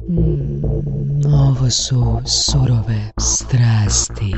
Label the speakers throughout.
Speaker 1: Ovo su surove strasti.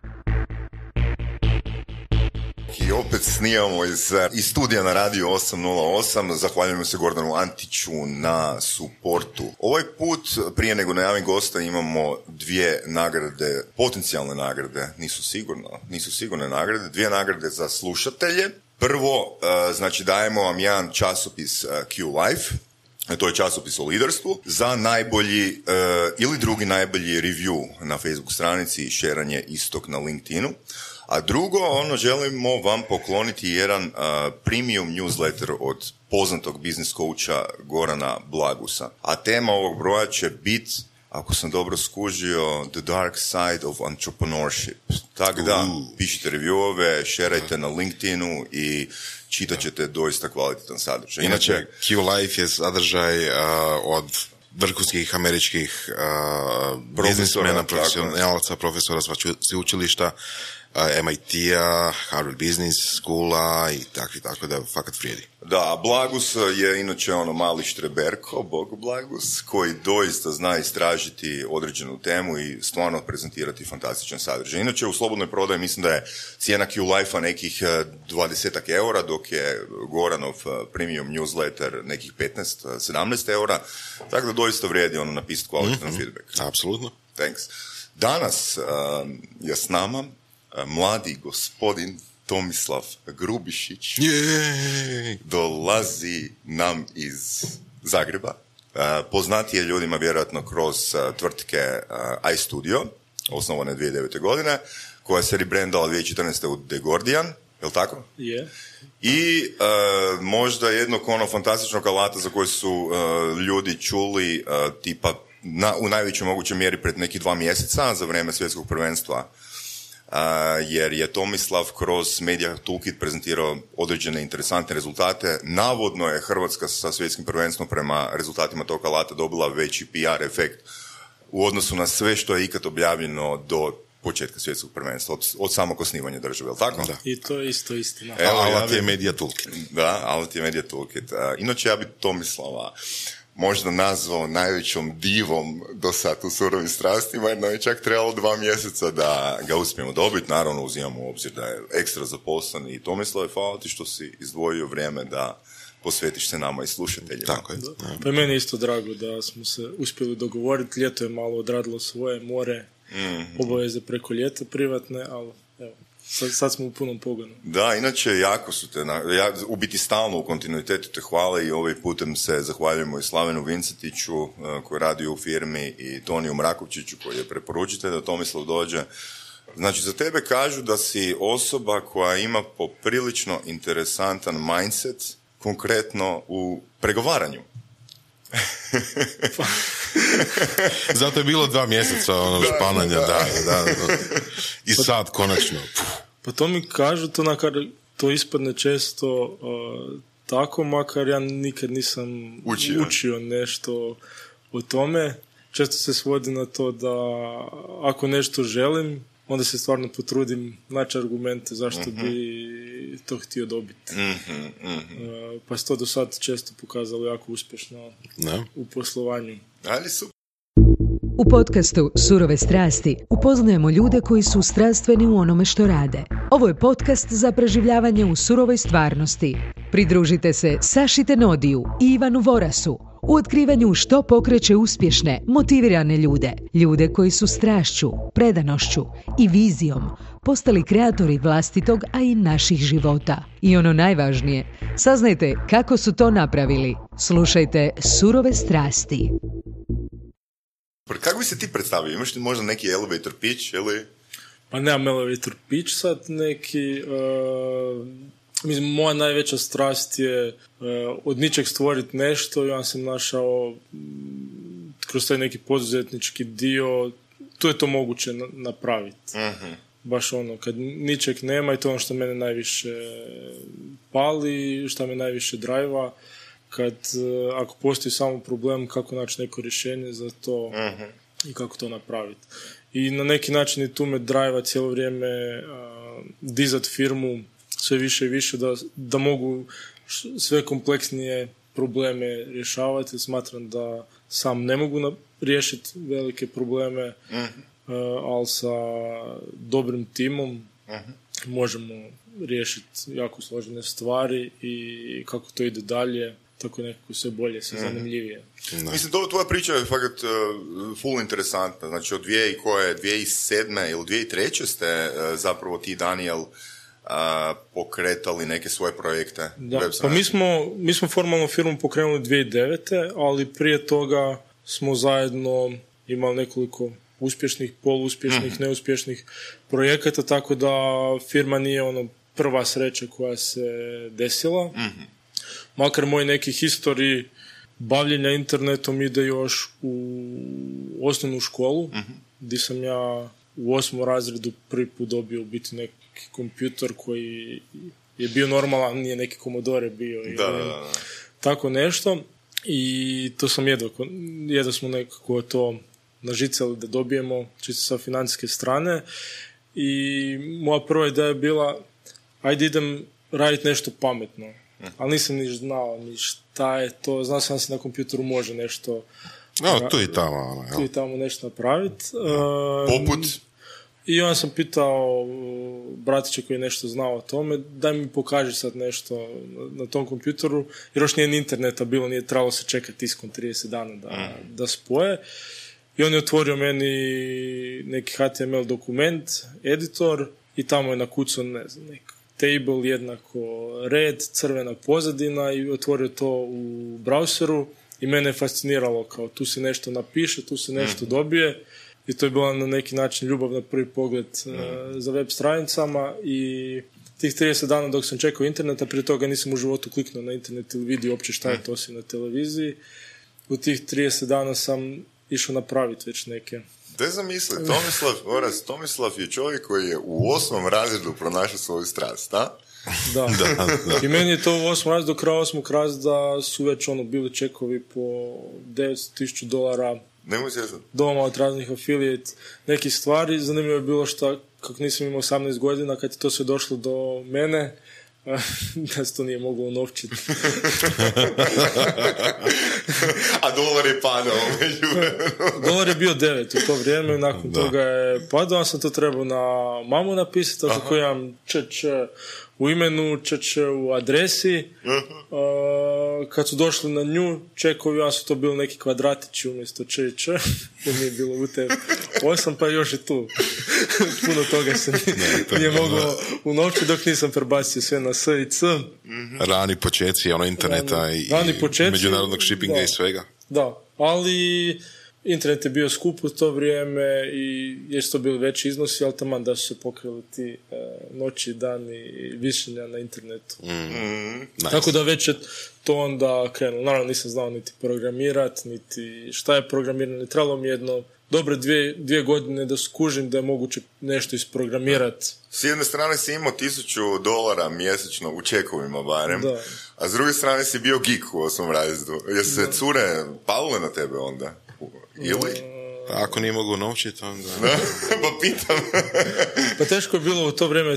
Speaker 2: I opet snijamo iz studija na Radio 808. Zahvaljujemo se Gordanu Antiću na suportu. Ovaj put, prije nego najavim gosta, imamo dvije nagrade, potencijalne nagrade, nisu sigurne nagrade, dvije nagrade za slušatelje. Prvo, znači dajemo vam jedan časopis Q Life, to je časopis o liderstvu, za najbolji ili drugi najbolji review na Facebook stranici i šeranje istog na LinkedInu. A drugo, želimo vam pokloniti jedan premium newsletter od poznatog biznis coacha Gorana Blagusa. A tema ovog broja će biti, ako sam dobro skužio, The Dark Side of Entrepreneurship. Tako da, pišite reviewove, šerajte na LinkedInu i čitat ćete doista kvalitetan sadržaj.
Speaker 3: Inače, Q Life je sadržaj od vrhunskih američkih biznismena, profesionalaca, profesora sveučilišta, MIT-a, Harvard Business Schoola i tako da fakat vrijedi.
Speaker 2: Da, Blagus je inače mali štreberko, Bog Blagus, koji doista zna istražiti određenu temu i stvarno prezentirati fantastičan sadržaj. Inače, u slobodnoj prodaji mislim da je cijena Q Life-a nekih 20 eura, dok je Goranov premium newsletter nekih 15-17 eura, tako da doista vrijedi napisati kvalitetan feedback.
Speaker 3: Apsolutno.
Speaker 2: Thanks. Danas je s nama mladi gospodin Tomislav Grubišić. Dolazi nam iz Zagreba. Poznati je ljudima vjerojatno kroz tvrtke iStudio, osnovane 2009. godine, koja se rebrandala 2014. u The Guardian, je li tako?
Speaker 4: Je.
Speaker 2: I možda jednog fantastičnog alata za koje su ljudi čuli tipa u najvećoj mogućoj mjeri pred neki 2 mjeseca za vrijeme svjetskog prvenstva. Jer je Tomislav kroz Media Toolkit prezentirao određene interesantne rezultate. Navodno je Hrvatska sa svjetskim prvenstvom prema rezultatima tog alata dobila veći PR efekt u odnosu na sve što je ikad objavljeno do početka svjetskog prvenstva, od samog osnivanja države, je li tako?
Speaker 3: Da.
Speaker 4: I to je isto istina.
Speaker 2: Alat
Speaker 3: je Media Toolkit.
Speaker 2: Da, alat je Media Toolkit. Inače, ja bi Tomislava možda nazvao najvećom divom do sad u surovim strastima, jer nam je čak trebalo 2 mjeseca da ga uspijemo dobiti. Naravno, uzimamo u obzir da je ekstra zaposlen i Tomislave, hvala ti što si izdvojio vrijeme da posvetiš se nama i slušateljima.
Speaker 3: Tako je.
Speaker 4: Pa je meni isto drago da smo se uspjeli dogovoriti. Ljeto je malo odradilo svoje, more, obaveze preko ljeta privatne, ali evo, sad smo u punom pogonu.
Speaker 2: Da, inače jako su te, u biti stalno u kontinuitetu te hvale i ovaj putem se zahvaljujemo i Slavenu Vincetiću koji radi u firmi i Toniju Mrakovčiću koji je preporučitelj da Tomislav dođe. Znači, za tebe kažu da si osoba koja ima poprilično interesantan mindset, konkretno u pregovaranju.
Speaker 3: Zato je bilo 2 mjeseca špananja, da. I sad, konačno.
Speaker 4: Pa to mi kažu, to ispadne često tako, makar ja nikad nisam učio nešto o tome. Često se svodi na to da ako nešto želim, onda se stvarno potrudim naći argumente zašto bi to htio dobiti. Pa se to do sad često pokazalo jako uspješno u poslovanju.
Speaker 2: Ali super.
Speaker 1: U podcastu Surove strasti upoznajemo ljude koji su strastveni u onome što rade. Ovo je podcast za preživljavanje u surovoj stvarnosti. Pridružite se Saši Tenodiju i Ivanu Vorasu u otkrivanju što pokreće uspješne, motivirane ljude. Ljude koji su strašću, predanošću i vizijom postali kreatori vlastitog, a i naših života. I ono najvažnije, saznajte kako su to napravili. Slušajte Surove strasti.
Speaker 2: Kako bi se ti predstavio? Imaš ti možda neki elevator pitch ili?
Speaker 4: Pa nemam elevator pitch sad neki. Mislim, moja najveća strast je od ničeg stvoriti nešto. Ja sam našao kroz taj neki poduzetnički dio, tu je to moguće napraviti. Baš kad ničeg nema i to ono što mene najviše pali, što me najviše drajva. Kad, ako postoji samo problem, kako naći neko rješenje za to i kako to napraviti. I na neki način i tu me drajva cijelo vrijeme dizat firmu sve više i više da mogu sve kompleksnije probleme rješavati. Smatram da sam ne mogu riješiti velike probleme, ali sa dobrim timom možemo riješiti jako složene stvari i kako to ide dalje, tako nekako sve bolje, sve zanimljivije.
Speaker 2: Mislim, tvoja priča je fakat full interesantna. Znači, od 2007. ili 2003. ste zapravo ti, Daniel, pokretali neke svoje projekte.
Speaker 4: Da, pa mi smo formalno firmu pokrenuli 2009. ali prije toga smo zajedno imali nekoliko uspješnih, poluuspješnih, neuspješnih projekata, tako da firma nije prva sreća koja se desila. Makar moj neki historij bavljenja internetom ide još u osnovnu školu, gdje sam ja u 8. razredu prvi put dobio u biti neki kompjutor koji je bio normalan, nije neki Commodore bio i tako nešto. I to sam jedva smo nekako to nažicali da dobijemo čisto sa financijske strane. I moja prva ideja je bila, ajde idem raditi nešto pametno. Ali nisam ni znao ni šta je to. Znao sam se na kompjuteru može nešto
Speaker 3: tu i tamo
Speaker 4: nešto napraviti.
Speaker 2: Poput?
Speaker 4: I onda sam pitao bratića koji je nešto znao o tome, daj mi pokaži sad nešto na tom kompjuteru, jer još nije ni interneta bilo, nije trebalo se čekati iskon 30 dana da spoje. I on je otvorio meni neki HTML dokument, editor, i tamo je nakucao, ne znam, neki table jednako red, crvena pozadina, i otvorio to u browseru i mene je fasciniralo, kao tu se nešto napiše, tu se nešto dobije, i to je bila na neki način ljubav na prvi pogled za web stranicama. I tih 30 dana dok sam čekao interneta, prije toga nisam u životu kliknuo na internet ili vidio uopće šta je to osim na televiziji. U tih 30 dana sam išao napraviti već neke.
Speaker 2: Da zamisli, Tomislav je čovjek koji je u 8. razredu pronašao svoju strast, a?
Speaker 4: Da. I meni je to u 8. razredu, do kraja 8. razreda su već bili čekovi po $900,000 doma od raznih affiliate, nekih stvari. Zanimljivo je bilo što, kako nisam imao 18 godina, kad je to sve došlo do mene, da se to nije moglo unovčiti.
Speaker 2: A dolar je padao.
Speaker 4: Dolar je bio 9 u to vrijeme, nakon toga je padao, sam to trebao na mamu napisati, tako imam ČČ u imenu, ČČ u adresi. Kad su došli na nju čekovi, ja su to bili neki kvadratići umjesto ČČ, jer nije bilo UTF-8, pa još je tu. Puno toga se nije moglo unovčiti dok nisam prebacio sve na S i C.
Speaker 3: Rani počeci interneta i međunarodnog shippinga i svega.
Speaker 4: Da, ali internet je bio skup u to vrijeme i jesu to bili veći iznosi, ali taman da su se pokrili ti noći i dani višenja na internetu.
Speaker 3: Nice.
Speaker 4: Tako da već je to onda krenulo. Naravno nisam znao niti programirati, niti šta je programiranje. Trebalo mi jedno dobre 2 godine da skužim da je moguće nešto isprogramirati.
Speaker 2: S jedne strane si imao $1,000 mjesečno u čekovima barem, a s druge strane si bio geek u 8. razredu. Jesu se cure palile na tebe onda? Ili?
Speaker 3: Ako nije mogu naučiti, onda...
Speaker 2: Pa pitam.
Speaker 4: Pa teško je bilo u to vrijeme,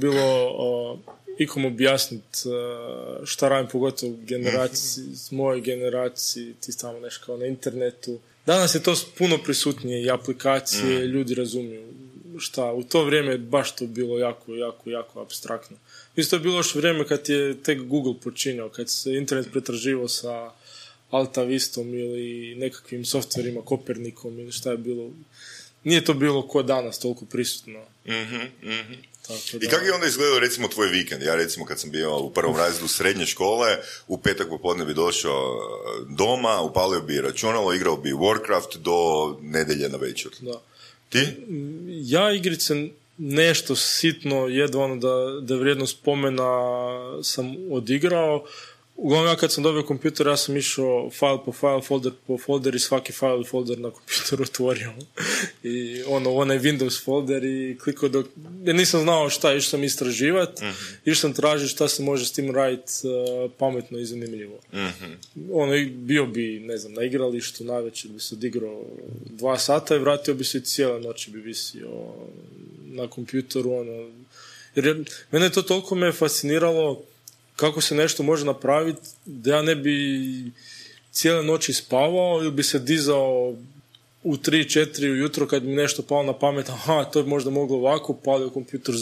Speaker 4: ikom objasniti šta radim, pogotovo s mojoj generaciji, ti tamo nešto kao na internetu. Danas je to puno prisutnije i aplikacije, ljudi razumiju šta. U to vrijeme je baš to bilo jako apstraktno. Mislim, to je bilo još vrijeme kad je tek Google počinjao, kad se internet pretraživao sa Alta Vistom ili nekakvim softverima, Kopernikom ili šta je bilo. Nije to bilo ko danas toliko prisutno. Tako da...
Speaker 2: I kako je onda izgledao recimo tvoj vikend? Ja recimo kad sam bio u 1. razredu srednje škole, u petak popodne bi došao doma, upalio bi računalo, igrao bi Warcraft do nedjelje na večer.
Speaker 4: Da.
Speaker 2: Ti?
Speaker 4: Ja igrice nešto sitno, jedva da vrijedno spomena sam odigrao. Uglavnom, ja kad sam dobio kompjuter, ja sam išao file po file, folder po folder i svaki file i folder na kompjuteru otvorio. I onaj Windows folder i klikao dok... Jer nisam znao šta, išao sam istraživati, išao sam tražiti šta se može s tim raditi pametno i zanimljivo. Bio bi, ne znam, na igralištu, navečer bi se odigrao 2 sata i vratio bi se cijele noći bi visio na kompjuteru. Jer mene to toliko me fasciniralo kako se nešto može napraviti da ja ne bi cijele noći spavao ili bi se dizao u 3-4 ujutro kad mi nešto palo na pamet, to bi možda moglo ovako, palio kompjuter,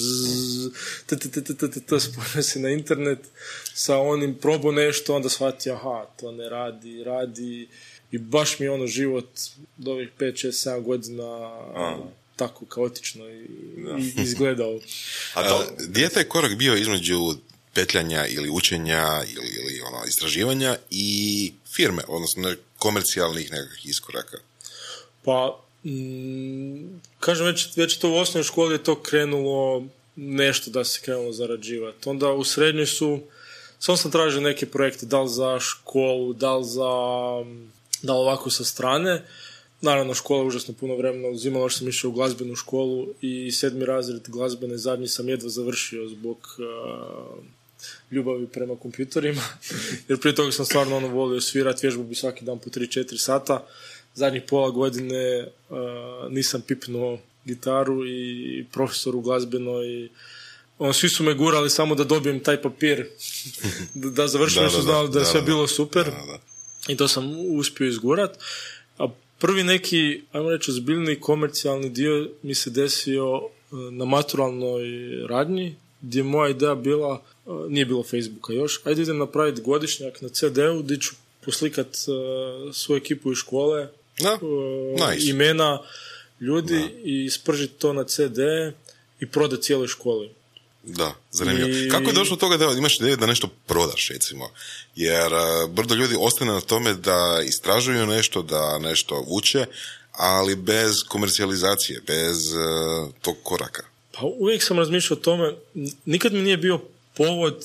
Speaker 4: spojio se na internet sa onim, probao nešto, onda shvati, to ne radi i baš mi je život do ovih 5, 6, 7 godina tako kaotično i izgledao.
Speaker 3: Gdje je taj korak bio između petljanja ili učenja ili istraživanja i firme, odnosno komercijalnih nekakvih iskoraka?
Speaker 4: Pa, kažem, već to u osnovnoj školi je to krenulo nešto da se krenulo zarađivati. Onda u srednjoj samo sam tražio neke projekte, da li za školu, da li ovako sa strane. Naravno, škola užasno puno vremena uzimala, što sam išao u glazbenu školu i 7. razred glazbene zadnji sam jedva završio zbog ljubavi prema kompjuterima. Jer prije toga sam stvarno volio svirati, vježbu bi svaki dan po 3-4 sata. Zadnjih pola godine nisam pipnuo gitaru i profesor u glazbenoj. Svi su me gurali samo da dobijem taj papir da završim, su znali da je sve bilo super. I to sam uspio izgurat. A prvi neki, ajmo reći, ozbiljni komercijalni dio mi se desio na maturalnoj radnji, gdje moja ideja bila, nije bilo Facebooka još, ajde idem napraviti godišnjak na CD-u gdje ću poslikat svoju ekipu iz škole, nice. Imena ljudi i spržiti to na CD i prodati cijeloj školi.
Speaker 3: Da, zanimljivo. Kako je došlo do toga da imaš ideju da nešto prodaš, recimo? Jer brdo ljudi ostane na tome da istražuju nešto, da nešto uče, ali bez komercijalizacije, bez tog koraka.
Speaker 4: Pa uvijek sam razmišljao o tome, nikad mi nije bio povod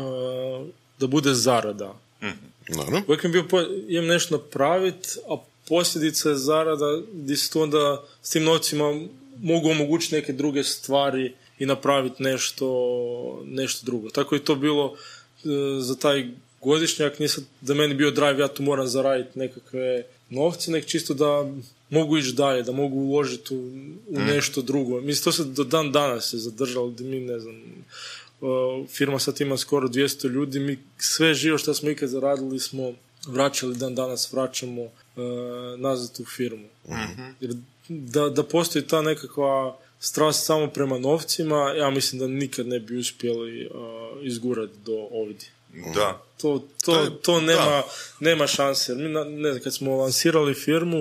Speaker 4: da bude zarada.
Speaker 3: Naravno.
Speaker 4: Uvijek mi je bio imam nešto napraviti, a posljedica je zarada gdje se tu onda s tim novcima mogu omogućiti neke druge stvari i napraviti nešto drugo. Tako je to bilo za taj godišnjak. Nije sad da meni bio drive, ja tu moram zaraditi nekakve novce, nek čisto da mogu ići dalje, da mogu uložiti u nešto drugo. Mislim, to se do dan danas se zadržalo, gdje mi, ne znam, firma sad ima skoro 200 ljudi, mi sve živo što smo ikad zaradili smo vraćali, dan danas vraćamo nazad u firmu. Jer da postoji ta nekakva strast samo prema novcima, ja mislim da nikad ne bi uspjeli izgurati do ovdje.
Speaker 2: Da.
Speaker 4: To nema šanse. Mi, ne znam, kad smo lansirali firmu,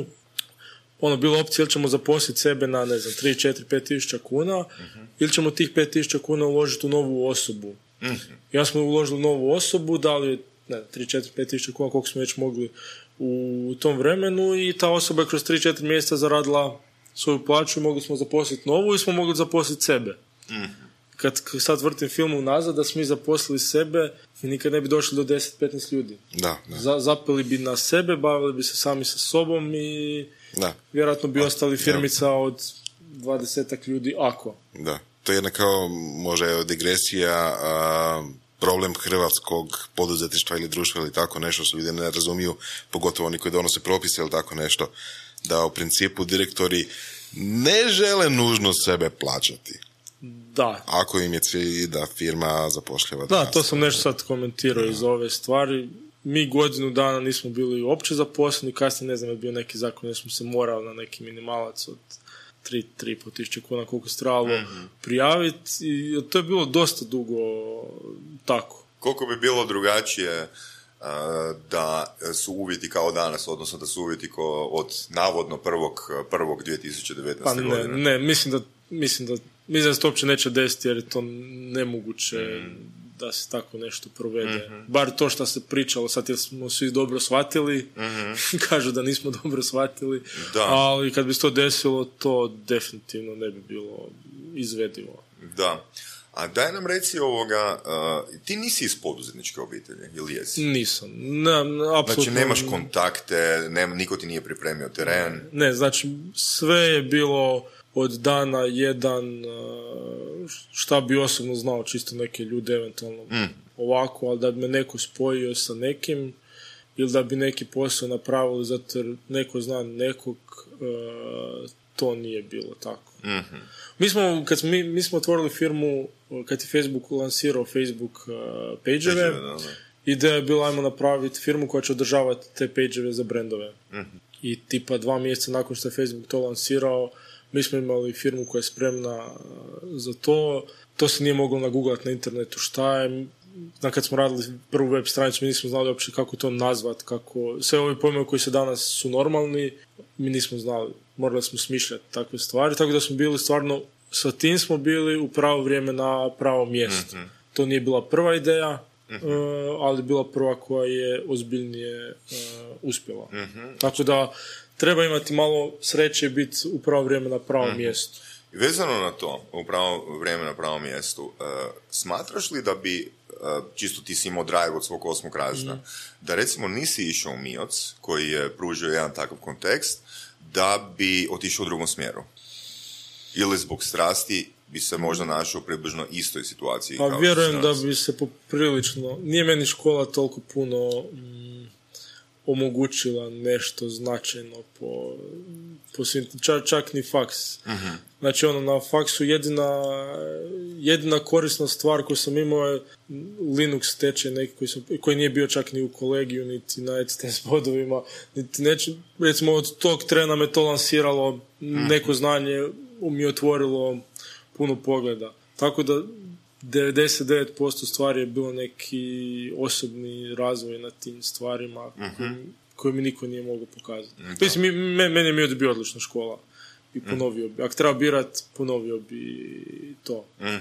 Speaker 4: bilo opcija ili ćemo zaposliti sebe na, ne znam, 3, 4, 5 tisuća kuna, ili ćemo tih 5 tisuća kuna uložiti u novu osobu. Ja smo uložili novu osobu, dali 3, 4, 5 tisuća kuna, koliko smo već mogli u tom vremenu, i ta osoba je kroz 3-4 mjeseca zaradila svoju plaću i mogli smo zaposliti novu i smo mogli zaposliti sebe. Kad sad vrtim film unazad, da smo mi zaposlili sebe, mi nikad ne bi došli do 10-15 ljudi. Zapeli bi na sebe, bavili bi se sami sa sobom i vjerojatno bi ostali firmica od 20 ljudi, ako.
Speaker 3: Da, to je jedna kao možda digresija, problem hrvatskog poduzetništva ili društva ili tako nešto što ljudi ne razumiju, pogotovo oni koji donose propise ili tako nešto, da u principu direktori ne žele nužno sebe plaćati.
Speaker 4: Da.
Speaker 3: Ako im je cilj da firma zapošljava.
Speaker 4: Da, to sam nešto sad komentirao iz ove stvari. Mi godinu dana nismo bili uopće zaposleni, kasnije ne znam je bio neki zakon, jer smo se morali na neki minimalac od 3,5 tisuće kuna koliko se trebalo prijaviti, i to je bilo dosta dugo tako.
Speaker 2: Koliko bi bilo drugačije da su uvjeti kao danas, odnosno da su uvjeti od navodno 1.1.2019. godine?
Speaker 4: Ne, mislim da se to uopće neće desiti, jer je to nemoguće da se tako nešto provede. Bar to što se pričalo sad, jer smo svi dobro shvatili, kažu da nismo dobro shvatili, ali kad bi se to desilo, to definitivno ne bi bilo izvedivo.
Speaker 2: Da. A daj nam reci ti nisi iz poduzetničke obitelji, ili jesi?
Speaker 4: Nisam. Apsolutno.
Speaker 2: Znači nemaš kontakte, niko ti nije pripremio teren?
Speaker 4: Ne, znači sve je bilo od dana jedan, šta bi osobno znao, čisto neke ljude eventualno ovako, ali da bi me neko spojio sa nekim ili da bi neki posao napravili zato jer neko zna nekog, to nije bilo tako. Mi smo otvorili firmu kad je Facebook lansirao Facebook page-eve ideja je bila ajmo napraviti firmu koja će održavati te page-eve za brendove. I tipa 2 mjeseca nakon što je Facebook to lansirao, mi smo imali firmu koja je spremna za to. To se nije moglo nagooglati na internetu šta je. Kad smo radili prvu web stranicu, mi nismo znali uopće kako to nazvati, kako... Sve ove pojmove koji se danas su normalni, mi nismo znali. Morali smo smišljati takve stvari, tako da smo bili stvarno, sa tim smo bili u pravo vrijeme na pravo mjesto. To nije bila prva ideja, ali bila prva koja je ozbiljnije uspjela. Tako da treba imati malo sreće i biti u pravo vrijeme na pravom mjestu.
Speaker 2: Vezano na to, u pravo vrijeme na pravom mjestu, smatraš li da bi, čisto ti si imao drive od svog 8. razreda, da recimo nisi išao u MIOC, koji je pružio jedan takav kontekst, da bi otišao u drugom smjeru? Ili zbog strasti bi se možda našao u približno istoj situaciji?
Speaker 4: Pa vjerujem da bi se poprilično... Nije meni škola toliko puno omogućila nešto značajno po svim... Čak ni faks. Znači, na faksu jedina korisna stvar koju sam imao je Linux tečaj neki koji nije bio čak ni u kolegiju, niti na ECTS bodovima, niti recimo od tog trena me to lansiralo, neko znanje mi otvorilo puno pogleda. Tako da 99% stvari je bilo neki osobni razvoj na tim stvarima koje mi niko nije mogao pokazati. Mislim, meni je MIOT bio odlična škola. I ponovio bi. Ako treba birat, ponovio bi to.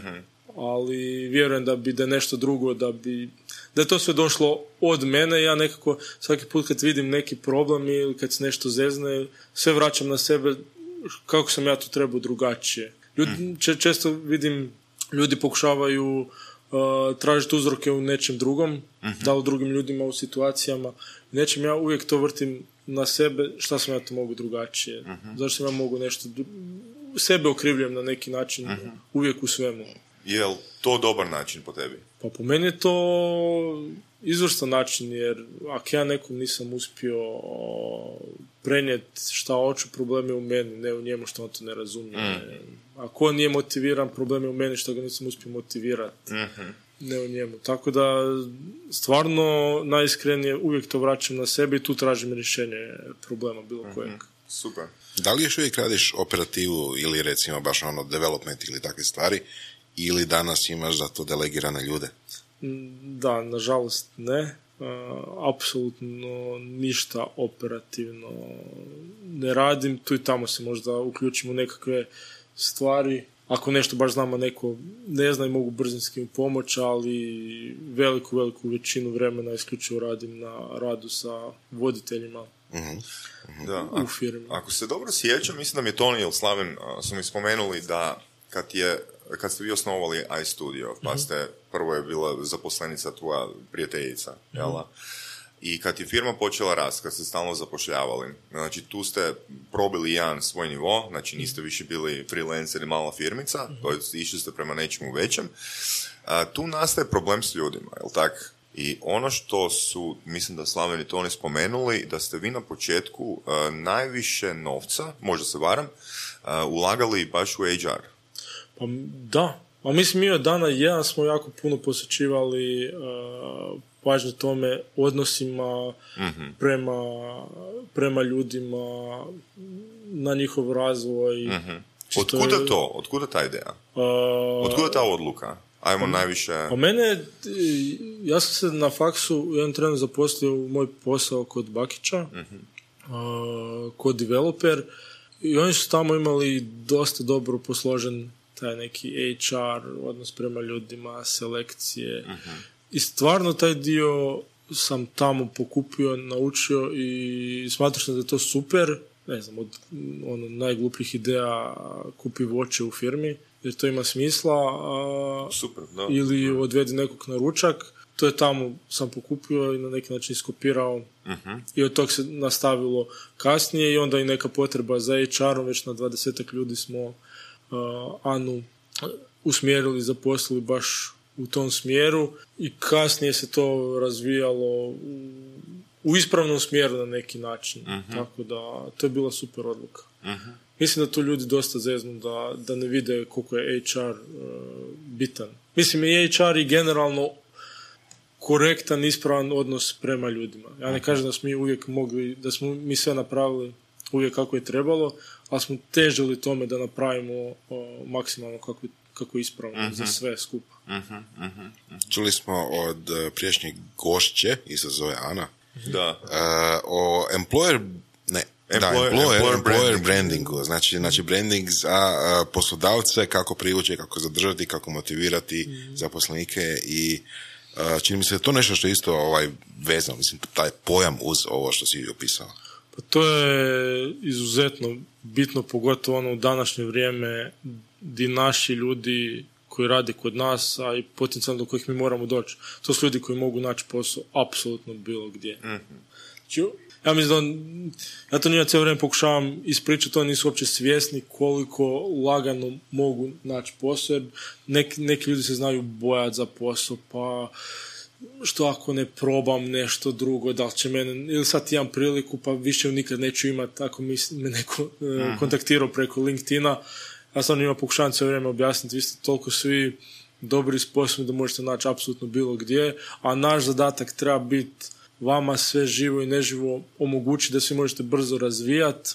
Speaker 4: Ali vjerujem da je nešto drugo, da je to sve došlo od mene. Ja nekako svaki put kad vidim neki problem ili kad se nešto zezne, sve vraćam na sebe kako sam ja to trebao drugačije. Često vidim ljudi pokušavaju tražiti uzroke u nečem drugom, da li u drugim ljudima, u situacijama. Nečem ja uvijek to vrtim na sebe, šta sam ja to mogu drugačije. Zašto sam ja mogu nešto... Sebe okrivljujem na neki način, uvijek u svemu.
Speaker 2: Je li to dobar način po tebi?
Speaker 4: Pa po meni je to izvrstan način, jer ako ja nekom nisam uspio prenijeti šta hoću, problem je u meni, ne u njemu što on to ne razumije. Ako on nije motiviran, problem je u meni što ga nisam uspio motivirati. Ne u njemu. Tako da stvarno najiskrenije uvijek to vraćam na sebe i tu tražim rješenje problema bilo kojeg.
Speaker 2: Super.
Speaker 3: Da li još uvijek radiš operativu ili recimo baš development ili takve stvari, ili danas imaš za to delegirane ljude?
Speaker 4: Da, nažalost ne. Apsolutno ništa operativno ne radim. Tu i tamo se možda uključim u nekakve stvari. Ako nešto baš znamo, neko ne zna i mogu brzinski pomoći, ali veliku većinu vremena isključivo radim na radu sa voditeljima u firmi.
Speaker 2: Ako se dobro sjećam, mislim da mi je Toni ili Slaven su mi spomenuli da kad ste vi osnovali iStudio, pa ste, prvo je bila zaposlenica tvoja prijateljica, jel'a? I kad je firma počela rast, kad ste stalno zapošljavali, znači tu ste probili jedan svoj nivo, znači niste više bili freelancer i mala firmica, to išli ste prema nečemu većem. Tu nastaje problem s ljudima, jel' tak? I ono što su, mislim da Slaven i Toni spomenuli, da ste vi na početku najviše novca, možda se varam, ulagali baš u HR.
Speaker 4: Pa da, a mislim mi od dana jedan smo jako puno posvećivali pažnje tome, odnosima prema ljudima, na njihov razvoj.
Speaker 2: Otkuda to? Otkuda ta ideja? Otkuda ta odluka? Ajmo najviše...
Speaker 4: Pa mene, ja sam se na faksu jedan trenutak zaposlio u moj posao kod Bakića, kod developer, i oni su tamo imali dosta dobro posložen taj neki HR, odnos prema ljudima, selekcije. I stvarno taj dio sam tamo pokupio, naučio i smatrao sam da je to super. Ne znam, od najglupljih ideja kupi voće u firmi, jer to ima smisla.
Speaker 2: Super, da.
Speaker 4: Ili odvedi nekog na ručak. To je tamo sam pokupio i na neki način iskopirao. I od tog se nastavilo kasnije i onda i neka potreba za HR-om. Već na 20 ljudi smo Anu usmjerili, zaposlili baš u tom smjeru i kasnije se to razvijalo u ispravnom smjeru na neki način. Tako da to je bila super odluka. Mislim da tu ljudi dosta zeznu da ne vide koliko je HR bitan. Mislim i HR i generalno korektan, ispravan odnos prema ljudima. Ja ne kažem da smo mi uvijek mogli, da smo mi sve napravili uvijek kako je trebalo, ali smo težili tome da napravimo maksimalno kako je ispravno za sve skupa.
Speaker 3: Čuli smo od prijašnjeg gošće, isto zove Ana,
Speaker 2: Da.
Speaker 3: O employer brandingu, znači branding za poslodavce, kako privući, kako zadržati, kako motivirati zaposlenike i čini mi se to nešto što je isto vezano, mislim, taj pojam uz ovo što si opisao.
Speaker 4: Pa to je izuzetno bitno, pogotovo u današnje vrijeme gdje naši ljudi koji rade kod nas, a i potencijalno do kojih mi moramo doći. To su ljudi koji mogu naći posao apsolutno bilo gdje. Znači, ja mislim ja to nije cijelo vrijeme pokušavam ispričati, oni nisu uopće svjesni koliko lagano mogu naći posao, jer neki ljudi se znaju bojati za posao, pa što ako ne probam nešto drugo, da li će mene, ili sad imam priliku, pa više nikad neću imati, ako me neko kontaktirao preko LinkedIna. Ja sam njima pokušavam cijelo vrijeme objasniti, vi ste toliko svi dobri i sposobni da možete naći apsolutno bilo gdje, a naš zadatak treba biti vama sve živo i neživo omogući da svi možete brzo razvijati,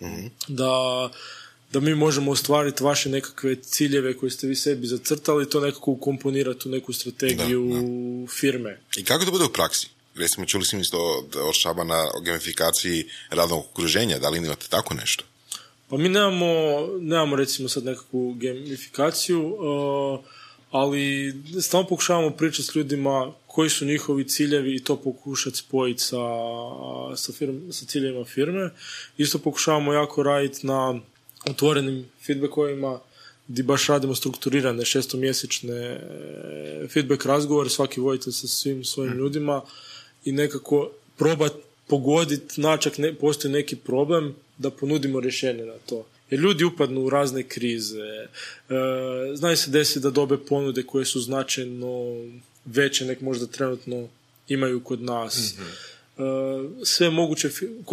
Speaker 4: da mi možemo ostvariti vaše nekakve ciljeve koje ste vi sebi zacrtali, to nekako ukomponirati u neku strategiju firme.
Speaker 3: I kako to bude u praksi? Recimo, čuli smo isto od Šabana o gamifikaciji radnog okruženja, da li imate tako nešto?
Speaker 4: Pa mi nemamo recimo sad nekakvu gamifikaciju, ali stalno pokušavamo pričati s ljudima koji su njihovi ciljevi i to pokušati spojiti sa ciljevima firme. Isto pokušavamo jako raditi na otvorenim feedbackovima gdje baš radimo strukturirane 6-mjesečne feedback razgovore, svaki voditelj sa svim svojim ljudima i nekako probati pogoditi, naći postoji neki problem da ponudimo rješenje na to. Jer ljudi upadnu u razne krize, znaju se desiti da dobe ponude koje su značajno veće nek možda trenutno imaju kod nas. Sve moguće,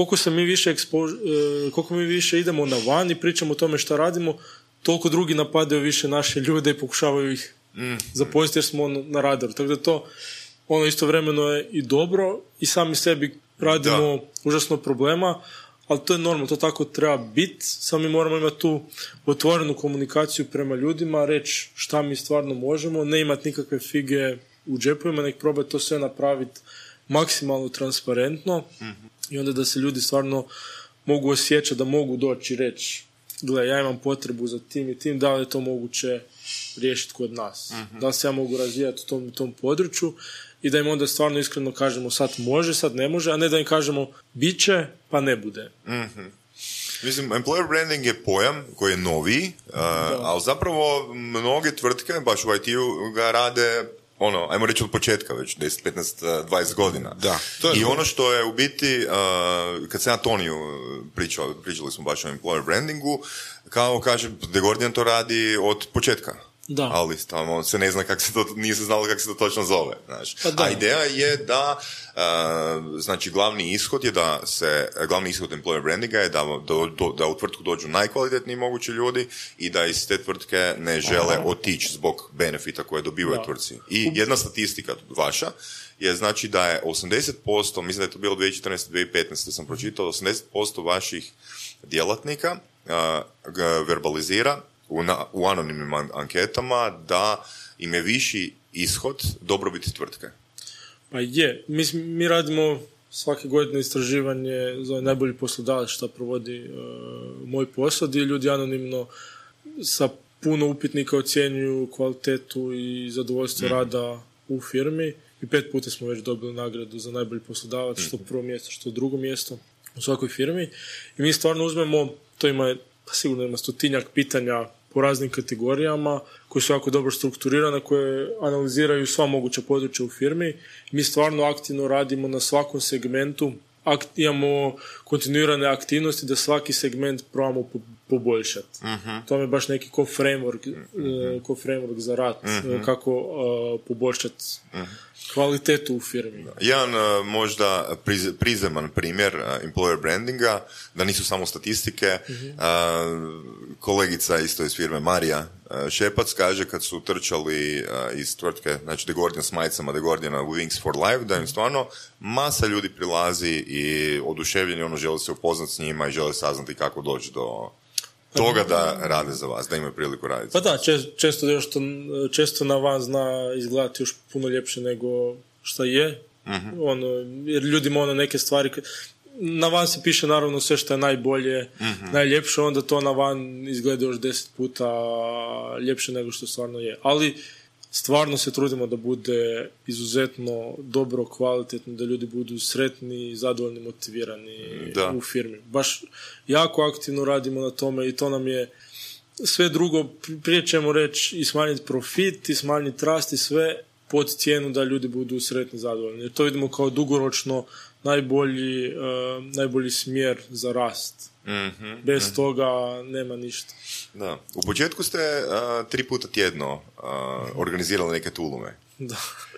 Speaker 4: koliko mi više idemo na van i pričamo o tome šta radimo, toliko drugi napadaju više naše ljude i pokušavaju ih zaposliti jer smo na radaru. Tako da to istovremeno je i dobro i sami sebi radimo užasno problema, ali to je normalno, to tako treba biti. Samo mi moramo imati tu otvorenu komunikaciju prema ljudima, reći šta mi stvarno možemo, ne imati nikakve fige u džepovima, nek probati to sve napraviti maksimalno transparentno i onda da se ljudi stvarno mogu osjećati da mogu doći i reći gle, ja imam potrebu za tim i tim, da li je to moguće riješiti kod nas. Da li se ja mogu razvijati u tom području i da im onda stvarno iskreno kažemo sad može, sad ne može, a ne da im kažemo bit će, pa ne bude.
Speaker 2: Mislim, employer branding je pojam koji je noviji, ali zapravo mnoge tvrtke, baš u IT-u ga rade ajmo reći od početka, već 10, 15, 20 godina.
Speaker 3: Da, to je
Speaker 2: i ono što je u biti, kad sam ja Toniju pričali smo baš o employer brandingu, kao kaže, The Guardian to radi od početka.
Speaker 4: Da.
Speaker 2: Ali tamo se ne zna nije se znalo kako se to točno zove. A ideja je da znači glavni ishod employer brandinga je da u tvrtku dođu najkvalitetniji mogući ljudi i da iz te tvrtke ne žele otići zbog benefita koje dobivaju tvrtci. I jedna statistika vaša je znači da je 80%, mislim da je to bilo 2014-2015 sam pročitao, 80% vaših djelatnika verbalizira u anonimnim anketama da im je viši ishod dobrobiti tvrtke.
Speaker 4: Pa je. Mi radimo svake godine istraživanje za najbolji poslodavac što provodi moj posao, gdje ljudi anonimno sa puno upitnika ocjenjuju kvalitetu i zadovoljstvo rada u firmi i 5 puta smo već dobili nagradu za najbolji poslodavac, što prvo mjesto, što drugo mjesto u svakoj firmi. I mi stvarno uzmemo, to ima sigurno 100-tinjak pitanja po raznim kategorijama koje su jako dobro strukturirane, koje analiziraju sva moguća područja u firmi. Mi stvarno aktivno radimo na svakom segmentu, imamo kontinuirane aktivnosti da svaki segment probamo poboljšati. To je baš neki ko framework za rad, kako poboljšati kvalitetu u firmi.
Speaker 2: Jedan možda prizeman primjer employer brandinga, da nisu samo statistike. Kolegica isto iz firme Marija Šepac kaže kad su trčali iz tvrtke, znači The Guardian s majicama The Guardian Wings for Life, da im stvarno masa ljudi prilazi i oduševljeni, žele se upoznati s njima i žele saznati kako doći do toga da rade za vas, da imaju priliku raditi.
Speaker 4: Pa da, često na van zna izgledati još puno ljepše nego šta je. Jer ljudima neke stvari, na van se piše naravno sve što je najbolje, najljepše, onda to na van izgleda još 10 puta ljepše nego što stvarno je. Ali stvarno se trudimo da bude izuzetno dobro, kvalitetno, da ljudi budu sretni, zadovoljni, motivirani u firmi. Baš jako aktivno radimo na tome i to nam je sve drugo, prije ćemo reći i smanjiti profit, i smanjiti rast i sve pod cijenu da ljudi budu sretni, zadovoljni. Jer to vidimo kao dugoročno najbolji smjer za rast. Bez toga nema ništa.
Speaker 2: Da. U početku ste 3 puta tjedno organizirali neke tulume.
Speaker 4: Da.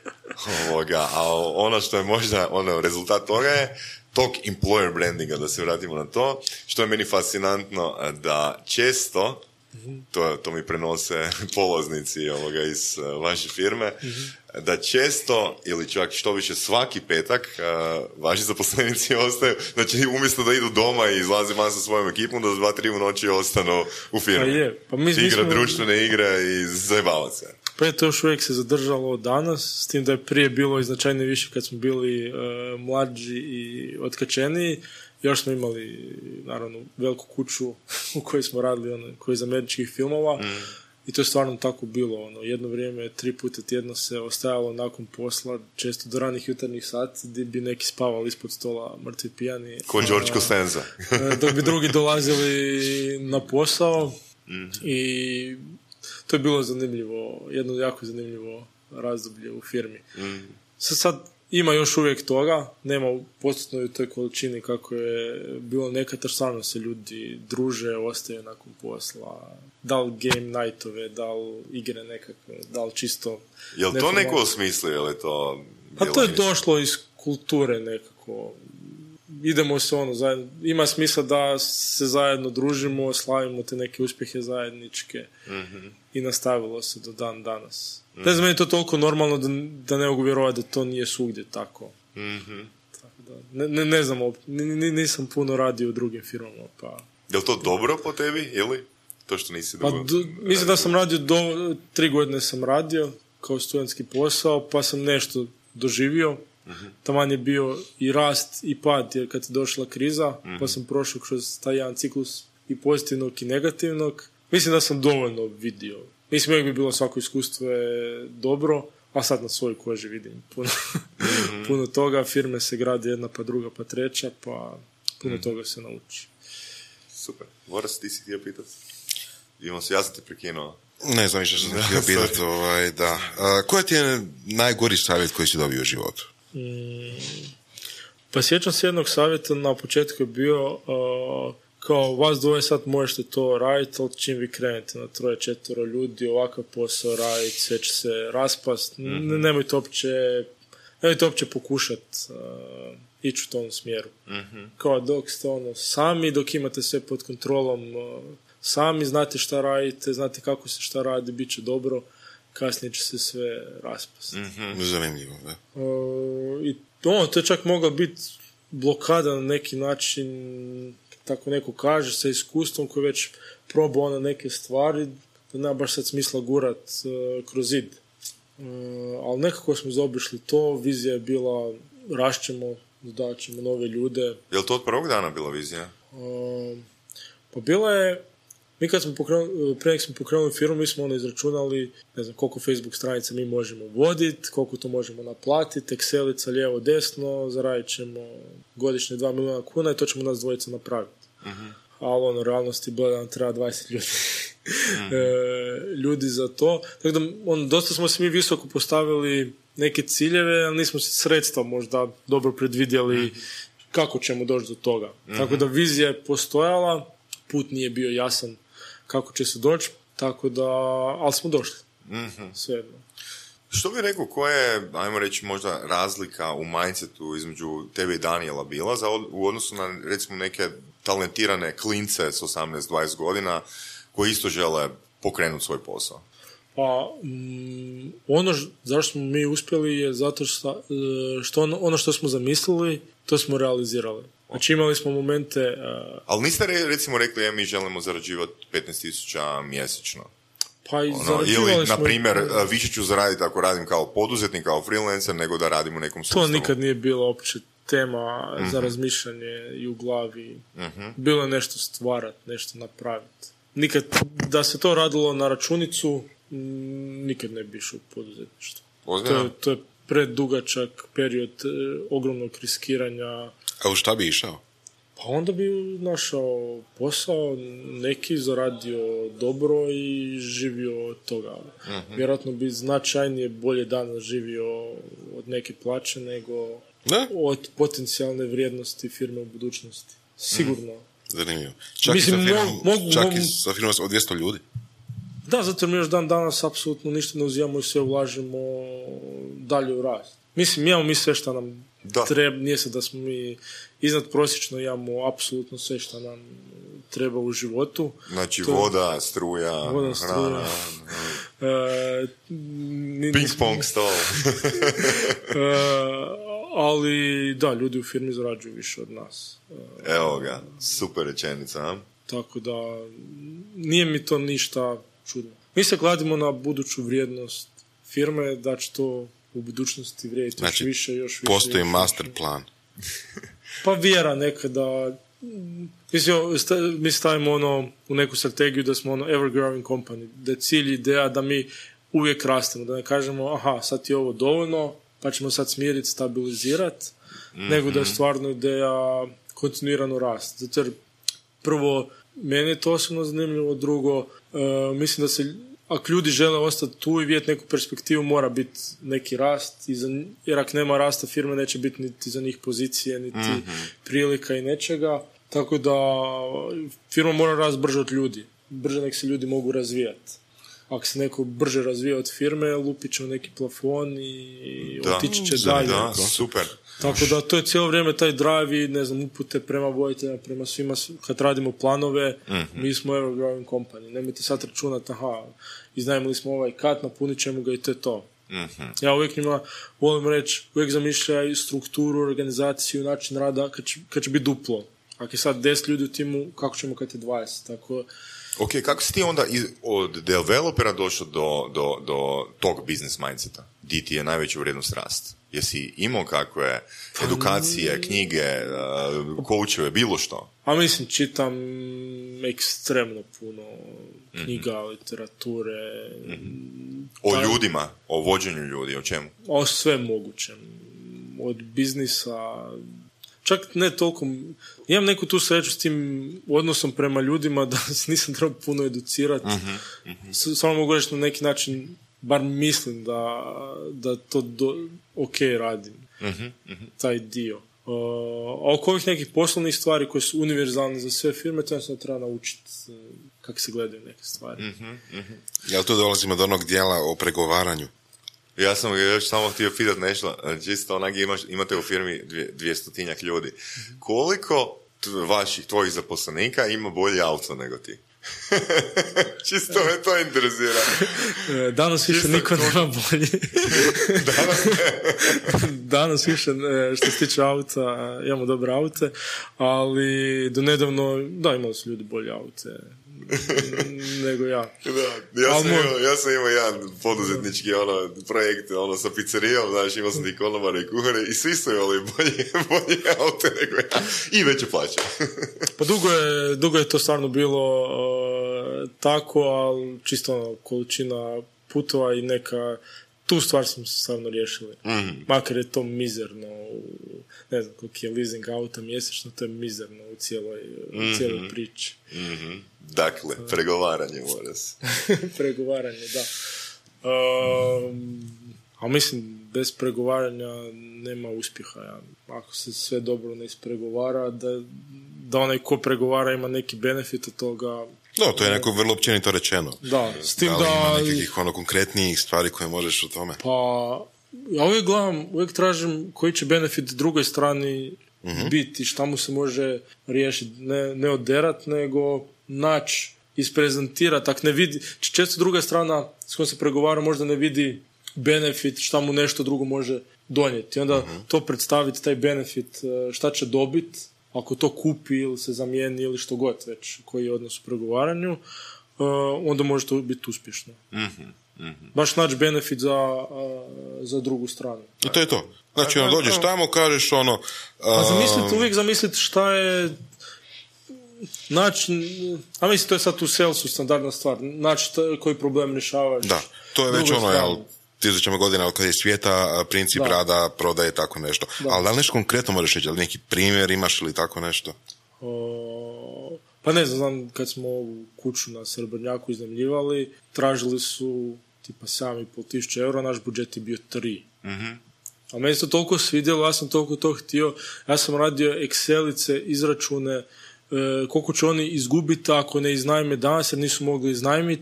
Speaker 2: A ono što je možda rezultat toga je tog employer brandinga, da se vratimo na to, što je meni fascinantno, da često to mi prenose polaznici iz vaše firme, da često, ili čak što više svaki petak, vaši zaposlenici ostaju, znači umjesto da idu doma i izlazi van sa svojom ekipom, da 2-3 u noći ostanu u firmi. Igra društvene igre i zajebavati se.
Speaker 4: Pa je to još uvijek se zadržalo danas, s tim da je prije bilo i značajno više kad smo bili mlađi i otkačeniji. Još smo imali, naravno, veliku kuću u kojoj smo radili, koji iz američkih filmova. I to je stvarno tako bilo. Jedno vrijeme 3 puta tjedno se ostajalo nakon posla, često do ranih jutarnjih sati, gdje bi neki spavali ispod stola mrtvi pijani.
Speaker 2: Ko George Costanza.
Speaker 4: Dok bi drugi dolazili na posao. I to je bilo zanimljivo, jedno jako zanimljivo razdoblje u firmi. Sad ima još uvijek toga, nema u postotnoj toj količini kako je bilo nekad, jer stvarno se ljudi druže, ostaje nakon posla, da li game nightove, da li igre nekakve, da li čisto...
Speaker 2: Je li to neko osmislio, je li to...
Speaker 4: Pa to je došlo iz kulture nekako. Idemo se zajedno, ima smisla da se zajedno družimo, slavimo te neke uspjehe zajedničke i nastavilo se do dan danas. Ne znam, meni je to toliko normalno da ne mogu vjerovati da to nije svugdje tako. Tako da, ne znam, nisam puno radio u drugim firmama. Pa...
Speaker 2: Je li to dobro po tebi, ili? To što nisi dugo...
Speaker 4: Mislim da sam radio 3 godine sam radio kao studentski posao, pa sam nešto doživio. Taman je bio i rast i pad, jer kad je došla kriza, pa sam prošao kroz taj jedan ciklus i pozitivnog i negativnog. Mislim da sam dovoljno vidio. Mislim, uvijek bi bilo svako iskustvo je dobro, a sad na svojoj koži vidim puno toga. Firme se grade jedna pa druga pa treća, pa puno toga se nauči.
Speaker 2: Super. Boris, ti si htio pitati? Ja sam te prekinuo.
Speaker 3: Ne znam više što sam htio pitati. Da. Koji ti je najgori savjet koji si dobio u životu?
Speaker 4: Pa sjećam se jednog savjeta, na početku je bio kao vas dvoje sad možete to raditi, ali čim vi krenete na 3-4 ljudi, ovakav posao raditi, sve će se raspast, nemojte uopće pokušati ići u tom smjeru. Kao dok ste sami, dok imate sve pod kontrolom, sami znate šta radite, znate kako se šta radi, bit će dobro, kasnije će se sve raspasti.
Speaker 3: Zanimljivo, da.
Speaker 4: I to je čak mogla biti blokada na neki način, tako neko kaže, sa iskustvom koji već probao neke stvari, da nema baš sad smisla gurat kroz zid. Ali nekako smo zaobišli to, vizija je bila rašćemo, dodat ćemo nove ljude.
Speaker 2: Je li to od prvog dana bila vizija?
Speaker 4: Pa bila je, mi kad smo prije smo pokrenuli firmu, mi smo izračunali, ne znam koliko Facebook stranica mi možemo voditi, koliko to možemo naplatiti, Excelica lijevo desno, zaradit ćemo godišnje 2 milijuna kuna i to ćemo nas dvojica napraviti. Ali u realnosti bilo da nam treba 20 ljudi. Ljudi za to. Tako da, dosta smo se mi visoko postavili neke ciljeve, ali nismo se sredstva možda dobro predvidjeli kako ćemo doći do toga. Tako da vizija je postojala, put nije bio jasan kako će se doći, tako da, ali smo došli. Svejedno.
Speaker 2: Što bi rekao, koja je, ajmo reći, možda razlika u mindsetu između tebe i Daniela bila u odnosu na, recimo, neke talentirane klince s 18-20 godina koji isto žele pokrenuti svoj posao?
Speaker 4: Pa, ono zašto smo mi uspjeli je zato što ono što smo zamislili, to smo realizirali. Znači imali smo momente...
Speaker 2: Ali niste recimo rekli, mi želimo zarađivati 15,000 mjesečno?
Speaker 4: Pa i
Speaker 2: ili, na primjer, više ću zaraditi ako radim kao poduzetnik, kao freelancer, nego da radim u nekom sustavu.
Speaker 4: To nikad nije bilo uopće tema za razmišljanje i u glavi. Bilo je nešto stvarati, nešto napraviti. Nikad, da se to radilo na računicu, nikad ne bi išao u poduzetništvo. To je predugačak period ogromnog riskiranja.
Speaker 3: A u šta bi išao?
Speaker 4: Pa onda bi našao posao, neki zaradio dobro i živio od toga. Vjerojatno bi značajnije bolje danas živio od neke plaće nego od potencijalne vrijednosti firme u budućnosti. Sigurno.
Speaker 3: Zanimljivo. Čak i sa firmom od 200 ljudi?
Speaker 4: Da, zato jer mi još dan danas apsolutno ništa ne uzimamo i sve ulažemo dalje u rast. Mislim, imamo mi sve što nam treba, nije se da smo mi iznad prosječno, imamo apsolutno sve što nam treba u životu.
Speaker 2: Znači voda, struja, hrana, ping-pong stol.
Speaker 4: Ali da, ljudi u firmi zarađuju više od nas.
Speaker 2: Evo ga, super rečenica, a?
Speaker 4: Tako da, nije mi to ništa čudno. Mi se kladimo na buduću vrijednost firme, da će to u budućnosti vrijediti
Speaker 3: znači,
Speaker 4: još više.
Speaker 3: Postoji
Speaker 4: još
Speaker 3: master
Speaker 4: više.
Speaker 3: plan.
Speaker 4: Pa vjera nekada. Mi stavimo u neku strategiju da smo ever growing company, da je cilj ideja da mi uvijek rastemo, da ne kažemo aha, sad je ovo dovoljno, pa ćemo sad smiriti, stabilizirati, nego da je stvarno ideja kontinuirano rast. Zato jer prvo, meni je to osobno zanimljivo, drugo, mislim da se, ako ljudi žele ostati tu i vidjeti neku perspektivu, mora biti neki rast, jer ako nema rasta firme neće biti niti za njih pozicije, niti prilika i nečega, tako da firma mora rasti brže od ljudi, brže nek se ljudi mogu razvijati. Ako se neko brže razvija od firme, lupit će u neki plafon i otići će dalje.
Speaker 2: Da, super.
Speaker 4: Tako da to je cijelo vrijeme taj drive i, ne znam, upute prema voditeljima, prema svima, kad radimo planove, mi smo ever growing company. Nemojte sad računati, iznajmili smo ovaj kat, napunit ćemo ga i to je to. Ja uvijek njima volim reći, uvijek zamišljaj strukturu, organizaciju, način rada, kad će biti duplo. Ako je sad 10 ljudi u timu, kako ćemo kad je 20? Tako...
Speaker 2: Ok, kako si ti onda od developera došao do tog business mindseta? Di ti je najveća vrijednost rast? Jesi imao kakve edukacije, knjige, coacheve, bilo što?
Speaker 4: A mislim, čitam ekstremno puno knjiga, literature.
Speaker 2: O ljudima, o vođenju ljudi, o čemu?
Speaker 4: O sve mogućem. Od biznisa, čak ne toliko, imam neku tu sreću s tim odnosom prema ljudima da se nisam trebao puno educirati. Samo mogu reći na neki način, bar mislim da to ok radim. Taj dio. A oko ovih nekih poslovnih stvari koje su univerzalne za sve firme, to se treba naučiti kako se gledaju neke stvari.
Speaker 3: Jel tu dolazimo do onog dijela o pregovaranju?
Speaker 2: Ja sam još samo htio pitati nešto, čisto onak imate u firmi 200 ljudi. Koliko tvojih zaposlenika ima bolji auto nego ti? Čisto me to interesira.
Speaker 4: Danas više niko nema bolji. Danas više, što se tiče auta, imamo dobre aute, ali do nedavno, da, imali su ljudi bolje aute nego ja.
Speaker 2: Ja sam imao jedan poduzetnički projekt sa pizzerijom, znaš, imao sam ti konobare i kuhare i svi su imali bolje aute nego ja. I veće plaće.
Speaker 4: Pa dugo je to stvarno bilo tako, ali čisto količina putova i neka, tu stvar smo se stvarno riješili. Makar je to mizerno, ne znam koliko je leasing auta mjesečno, to je mizerno u cijeloj priči.
Speaker 2: Dakle, pregovaranje mora se.
Speaker 4: Pregovaranje, da. A mislim, bez pregovaranja nema uspjeha. Ako se sve dobro ne ispregovara, da onaj ko pregovara ima neki benefit od toga.
Speaker 3: No, to je neko vrlo općenito rečeno.
Speaker 4: Da, s tim
Speaker 3: ima nekakvih konkretnijih stvari koje možeš o tome?
Speaker 4: Pa, ja uvijek tražim koji će benefit drugoj strani biti, šta mu se može riješiti, ne oderat, nego naći, isprezentirati. Ako ne vidi, često druga strana s kojom se pregovara možda ne vidi benefit, šta mu nešto drugo može donijeti. Onda to predstaviti, taj benefit, šta će dobiti, ako to kupi ili se zamijeni ili što god već, koji je odnos u pregovaranju, onda može to biti uspješno. Baš naći benefit za drugu stranu.
Speaker 3: I to je to. Znači, dođeš tamo, kažeš ono...
Speaker 4: Uvijek zamisliti šta je... A mislim, to je sad u salesu standardna stvar. Znači, koji problem rješavaš.
Speaker 3: Da, to je već tisućama godina kad je svijeta princip rada, prodaje, tako nešto. Ali da li nešto konkretno možeš reći? Ali neki primjer imaš ili tako nešto?
Speaker 4: Pa ne znam, kad smo ovu kuću na Srebrnjaku iznajmljivali, tražili su tipa 7.500 eura, naš budžet je bio 3. A meni se to toliko svidjelo, ja sam toliko to htio, ja sam radio Excelice, izračune, koliko će oni izgubiti ako ne iznajme danas, jer nisu mogli iznajmiti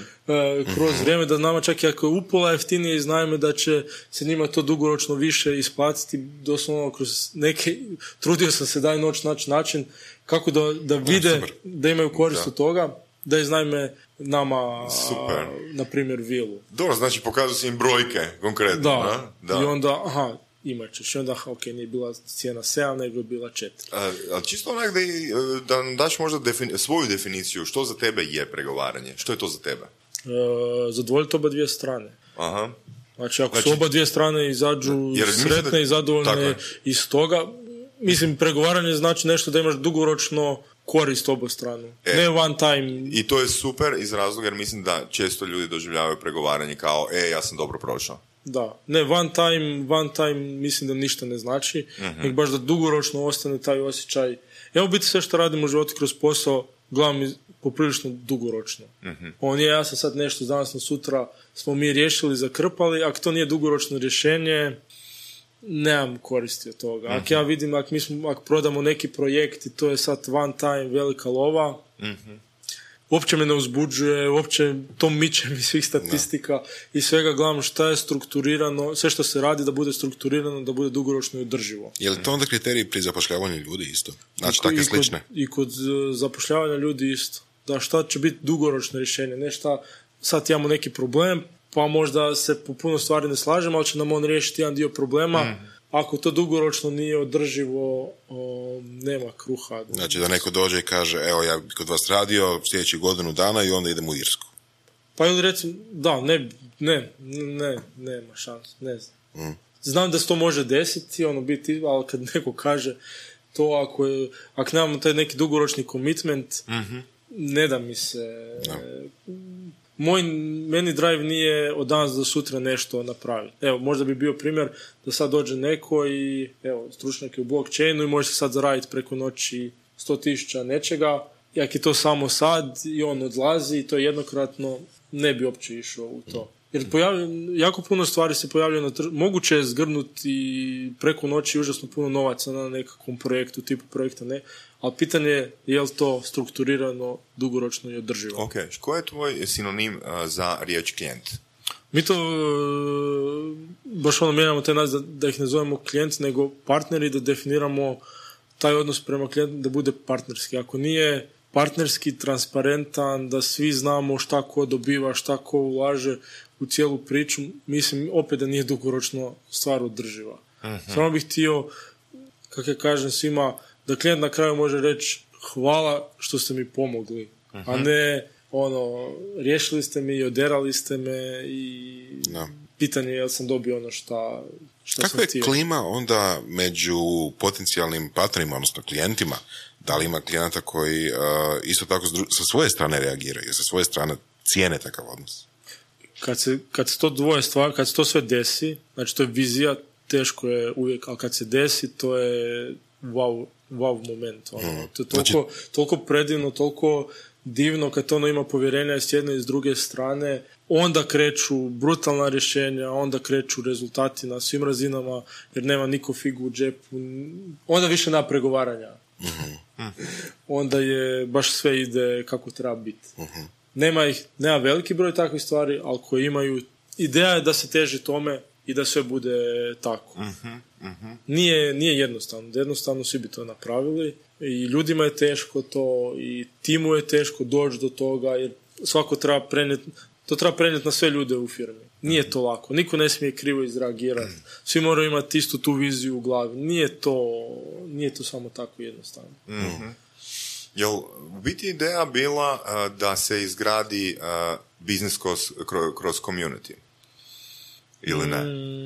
Speaker 4: kroz vrijeme, da znamo čak i ako je upola jeftinije iznajme, da će se njima to dugoročno više isplatiti, doslovno kroz neke, trudio sam se daj noć naći način kako da vide da imaju korist od toga, da iznajme nama, na primjer, vilu.
Speaker 2: Dobro, znači pokazao si im brojke konkretno.
Speaker 4: Da. I onda, imat ćeš. I onda, nije bila cijena 7, nego je bila 4.
Speaker 2: Ali čisto onak da daš možda svoju definiciju, što za tebe je pregovaranje? Što je to za tebe?
Speaker 4: Zadovoljiti oba dvije strane. Znači, ako su oba dvije strane izađu sretne i zadovoljne iz toga, mislim, pregovaranje znači nešto da imaš dugoročno korist obostranu. Ne one time.
Speaker 2: I to je super iz razloga jer mislim da često ljudi doživljavaju pregovaranje kao ja sam dobro prošao.
Speaker 4: Da. Ne, one time mislim da ništa ne znači, nego baš da dugoročno ostane taj osjećaj. Ja u biti sve što radim u životu kroz posao gledam poprilično dugoročno. Ja sam sad nešto danas na sutra smo mi riješili, zakrpali, ako to nije dugoročno rješenje, nemam koristi od toga. Ako ja vidim, ako prodamo neki projekt i to je sad one time velika lova, uopće me ne uzbuđuje, uopće to miče mi svih statistika i svega, gledam šta je strukturirano, sve što se radi da bude strukturirano, da bude dugoročno i održivo.
Speaker 3: Je li to onda kriterij pri zapošljavanju ljudi isto? Znači takve slične?
Speaker 4: I kod zapošljavanja ljudi isto. Da, šta će biti dugoročno rješenje, ne šta sad imamo neki problem, pa možda se po puno stvari ne slažemo, ali će nam on riješiti jedan dio problema. Ako to dugoročno nije održivo, nema kruha.
Speaker 3: Znači da neko dođe i kaže, evo ja bi kod vas radio sljedećih godinu dana i onda idem u Irsku.
Speaker 4: Pa ili recimo, da, nema šans, ne znam. Znam da se to može desiti, biti, ali kad neko kaže to, ako nemamo taj neki dugoročni commitment, ne da mi se... Meni drive nije od danas do sutra nešto napraviti. Evo, možda bi bio primjer da sad dođe neko i stručnjak je u blockchainu i može se sad zaraditi preko noći 100,000 nečega. Jak je to samo sad i on odlazi i to je jednokratno, ne bi uopće išao u to. Jer jako puno stvari se pojavljaju na tržištu. Moguće je zgrnuti preko noći užasno puno novaca na nekakvom projektu, tipu projekta, ne. Ali pitanje je li to strukturirano, dugoročno i održivo.
Speaker 2: Ok, koji je tvoj sinonim za riječ klijent?
Speaker 4: Mi to baš mijenjamo te nas da ih ne zovemo klijent, nego partneri, da definiramo taj odnos prema klijentu da bude partnerski. Ako nije partnerski, transparentan, da svi znamo šta ko dobiva, šta ko ulaže u cijelu priču, mislim opet da nije dugoročno stvar održiva. Samo bih htio, kako ja kažem svima, da klijent na kraju može reći hvala što ste mi pomogli, a ne riješili ste mi i oderali ste me i pitanje je jel sam dobio ono šta sam htio.
Speaker 3: Kakva je klima onda među potencijalnim partnerima, odnosno klijentima? Da li ima klijenata koji isto tako sa svoje strane reagiraju, sa svoje strane cijene takav odnos?
Speaker 4: Kad se to dvoje stvari, kad se to sve desi, znači to je vizija, teško je uvijek, ali kad se desi, to je wow moment. To je toliko predivno, toliko divno kad ima povjerenja s jedne i s druge strane, onda kreću brutalna rješenja, onda kreću rezultati na svim razinama, jer nema niko figu u džepu, onda više nema pregovaranja. onda je baš sve ide kako treba biti. Nema veliki broj takvih stvari, ali koji imaju, ideja je da se teži tome i da sve bude tako. Nije jednostavno svi bi to napravili i ljudima je teško to i timu je teško doći do toga, jer svako treba prenijeti na sve ljude u firmi. Nije to lako, niko ne smije krivo izreagirati, svi moraju imati istu tu viziju u glavi, nije to samo tako jednostavno.
Speaker 2: Jel u biti ideja bila da se izgradi biznis kroz community? Ili ne?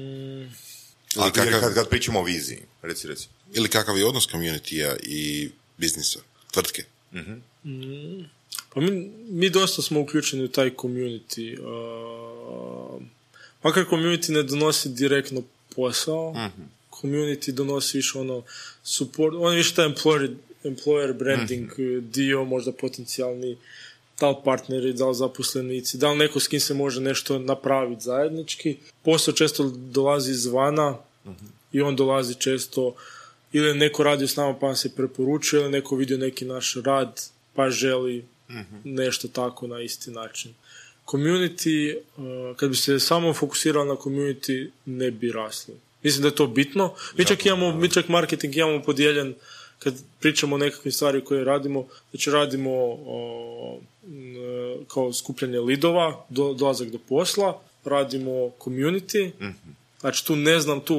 Speaker 2: Kad pričamo o viziji, reci.
Speaker 3: Ili kakav je odnos community-a i biznisa, tvrtke?
Speaker 4: Pa mi dosta smo uključeni u taj community. Makar community ne donosi direktno posao, community donosi više support, on je više taj employer branding dio, možda potencijalni, da li partneri, da li zaposlenici, da li neko s kim se može nešto napraviti zajednički. Posao često dolazi izvana i on dolazi često, ili neko radio s nama pa se preporučuje, ili neko vidio neki naš rad pa želi nešto tako na isti način. Community, kad bi se samo fokusirali na community, ne bi rasli. Mislim da je to bitno. Mi čak marketing imamo podijeljen, kad pričamo o nekakvim stvari koje radimo, znači radimo kao skupljanje lidova, dolazak do posla, radimo community, znači tu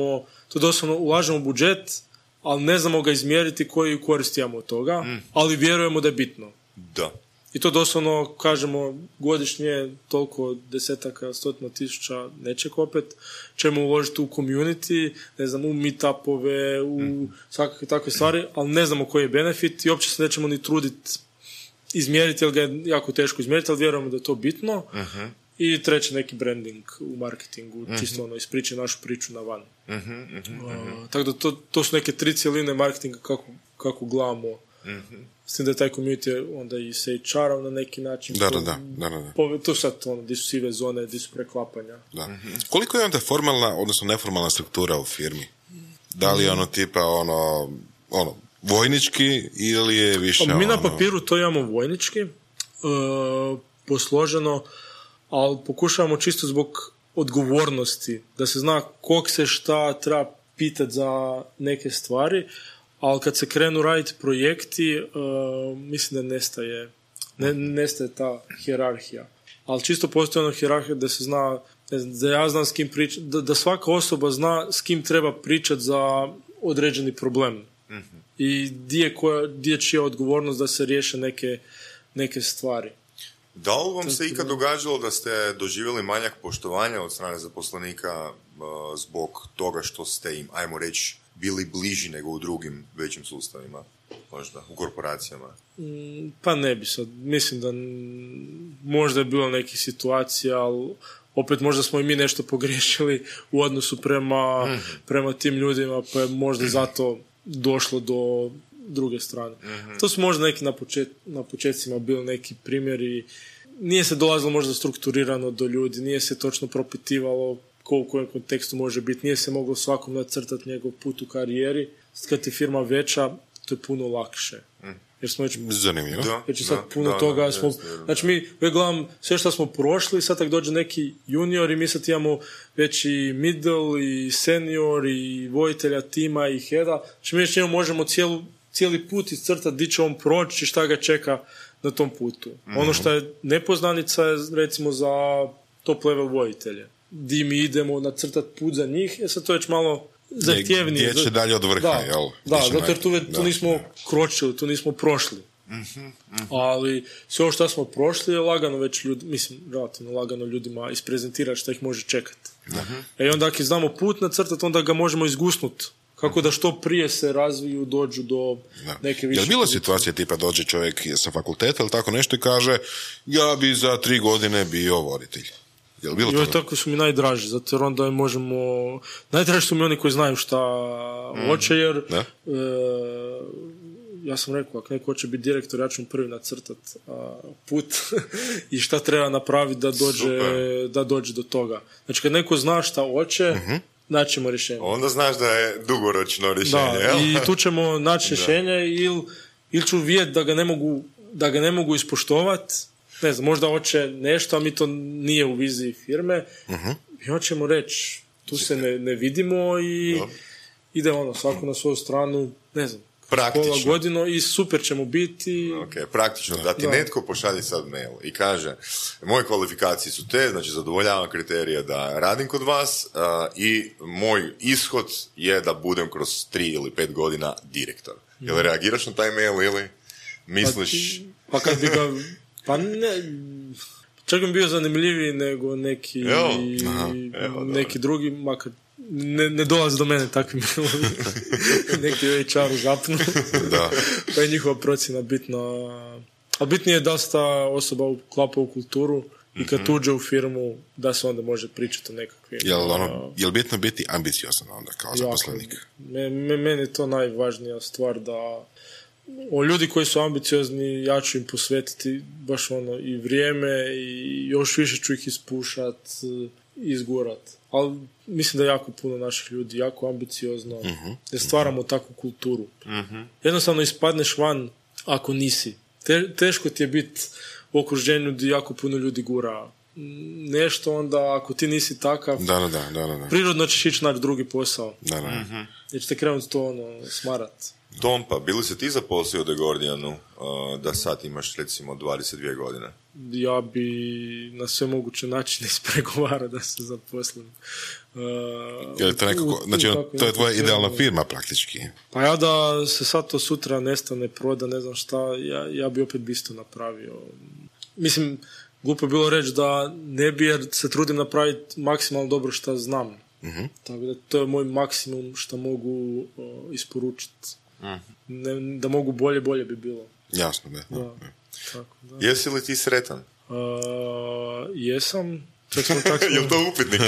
Speaker 4: ulažemo budžet, ali ne znamo ga izmjeriti koju korist imamo od toga, ali vjerujemo da je bitno.
Speaker 2: Da.
Speaker 4: I to doslovno, kažemo, godišnje toliko desetaka, stotina tisuća nečeg opet ćemo uložiti u community, ne znam, u meetupove, u svakakve takve stvari, ali ne znamo koji je benefit i uopće se nećemo ni truditi izmjeriti, jer ga je jako teško izmjeriti, ali vjerujemo da je to bitno. I treće, neki branding u marketingu, čisto ispričaj našu priču na van. Tako da to su neke 3 cjeline marketinga kako gledamo. S tim da je taj community onda i sa HR-om na neki način.
Speaker 3: Da.
Speaker 4: To sad gdje su sive zone, gdje su preklapanja.
Speaker 3: Da. Koliko je onda formalna, odnosno neformalna struktura u firmi? Da li je tipa vojnički ili je više
Speaker 4: mi na papiru to imamo vojnički, posloženo, ali pokušavamo čisto zbog odgovornosti, da se zna kog se šta treba pitati za neke stvari, ali kad se krenu raditi projekti, mislim da nestaje ta hijerarhija. Ali čisto postoji ona hijerarhija da se zna, da ja znam s kim pričati, da svaka osoba zna s kim treba pričati za određeni problem. I gdje je čija odgovornost da se riješe neke stvari.
Speaker 2: Da li vam se ikad događalo da ste doživjeli manjak poštovanja od strane zaposlenika zbog toga što ste im, ajmo reći, bili bliži nego u drugim većim sustavima, možda, u korporacijama?
Speaker 4: Pa ne bi sad. Mislim da možda je bilo nekih situacija, ali opet možda smo i mi nešto pogriješili u odnosu prema tim ljudima, pa je možda zato došlo do druge strane. To su možda neki na početcima bili neki primjeri. Nije se dolazilo možda strukturirano do ljudi, nije se točno propitivalo u kojem kontekstu može biti, nije se moglo svakom nacrtati njegov put u karijeri. Kad je firma veća, to je puno lakše. Jer smo već sad puno toga. Znači mi gledam sve što smo prošli, sad tak dođe neki junior i mi sad imamo već i middle i senior i vojitelja tima i heada. Znači mi već možemo cijeli put iscrtati di će on proći i šta ga čeka na tom putu. Ono što je nepoznanica je recimo za top level vojitelje. Di mi idemo nacrtati put za njih, sad to je već malo zahtjevnije.
Speaker 3: Gdje će dalje od vrha, jel?
Speaker 4: Da, zato jer tu nismo kročili, tu nismo prošli. Ali sve ovo što smo prošli je lagano već relativno lagano ljudima isprezentirati što ih može čekati. I onda ako znamo put nacrtati, onda ga možemo izgusnuti. Kako da što prije se razviju, dođu do neke više...
Speaker 3: Je li bilo situacije tipa dođe čovjek sa fakulteta ili tako nešto i kaže ja bi za 3 godine bio voditelj? Je li bilo toga?
Speaker 4: Tako su mi najdraži, zato jer onda možemo... Najdraži su mi oni koji znaju šta hoće, jer ja sam rekao, ako neko hoće biti direktor, ja ću mu prvi nacrtati put i šta treba napraviti da dođe do toga. Znači, kad neko zna šta hoće, naćemo rješenje.
Speaker 2: Onda znaš da je dugoročno rješenje.
Speaker 4: Da, i tu ćemo naći rješenje ili ću vidjeti da ga ne mogu ispoštovati. Ne znam, možda hoće nešto, a mi to nije u viziji firme. I hoćemo reći, tu se ne vidimo i ide svako na svoju stranu, ne znam, pola godinu i super ćemo biti.
Speaker 2: Praktično, da ti netko pošalje sad mail i kaže, moje kvalifikacije su te, znači zadovoljavam kriterije da radim kod vas i moj ishod je da budem kroz 3 ili 5 godina direktor. Jel reagiraš na taj mail ili misliš...
Speaker 4: Pa kad bi ga... Pa ne... Čak bi bio zanimljiviji nego neki drugi, makar ne dolazi do mene takvi mailovi. Neki HR-u zapnu. Pa je njihova procjena bitna. A bitnije je da sta osoba uklapa u kulturu i kad uđe u firmu da se onda može pričati o nekakvim...
Speaker 3: Jel bitno biti ambiciozan onda kao zaposlenik?
Speaker 4: Meni je to najvažnija stvar da o ljudi koji su ambiciozni, ja ću im posvetiti baš i vrijeme i još više ću ih ispušat, izgurat. Ali mislim da je jako puno naših ljudi jako ambiciozno, jer stvaramo takvu kulturu. Jednostavno ispadneš van ako nisi. Teško ti je biti u okruženju gdje jako puno ljudi gura nešto, onda ako ti nisi takav, prirodno ćeš ići naći drugi posao. Jer ćete krenuti to smarat.
Speaker 2: Tompa, bili se ti zaposlio u The Guardianu da sad imaš recimo 22 godine?
Speaker 4: Ja bi na sve moguće načine ispregovarao da se zaposlim.
Speaker 3: To je tvoja idealna firma praktički.
Speaker 4: Pa ja da se sad to sutra nestane, proda, ne znam šta, ja bi opet isto napravio. Mislim, glupo je bilo reći da ne bi, jer se trudim napraviti maksimalno dobro što znam. Tako da to je moj maksimum što mogu isporučiti. Da mogu bolje bi bilo.
Speaker 3: Jasno, da.
Speaker 4: Tako, da.
Speaker 2: Jesi li ti sretan?
Speaker 4: Jesam.
Speaker 2: Je li to upitnik?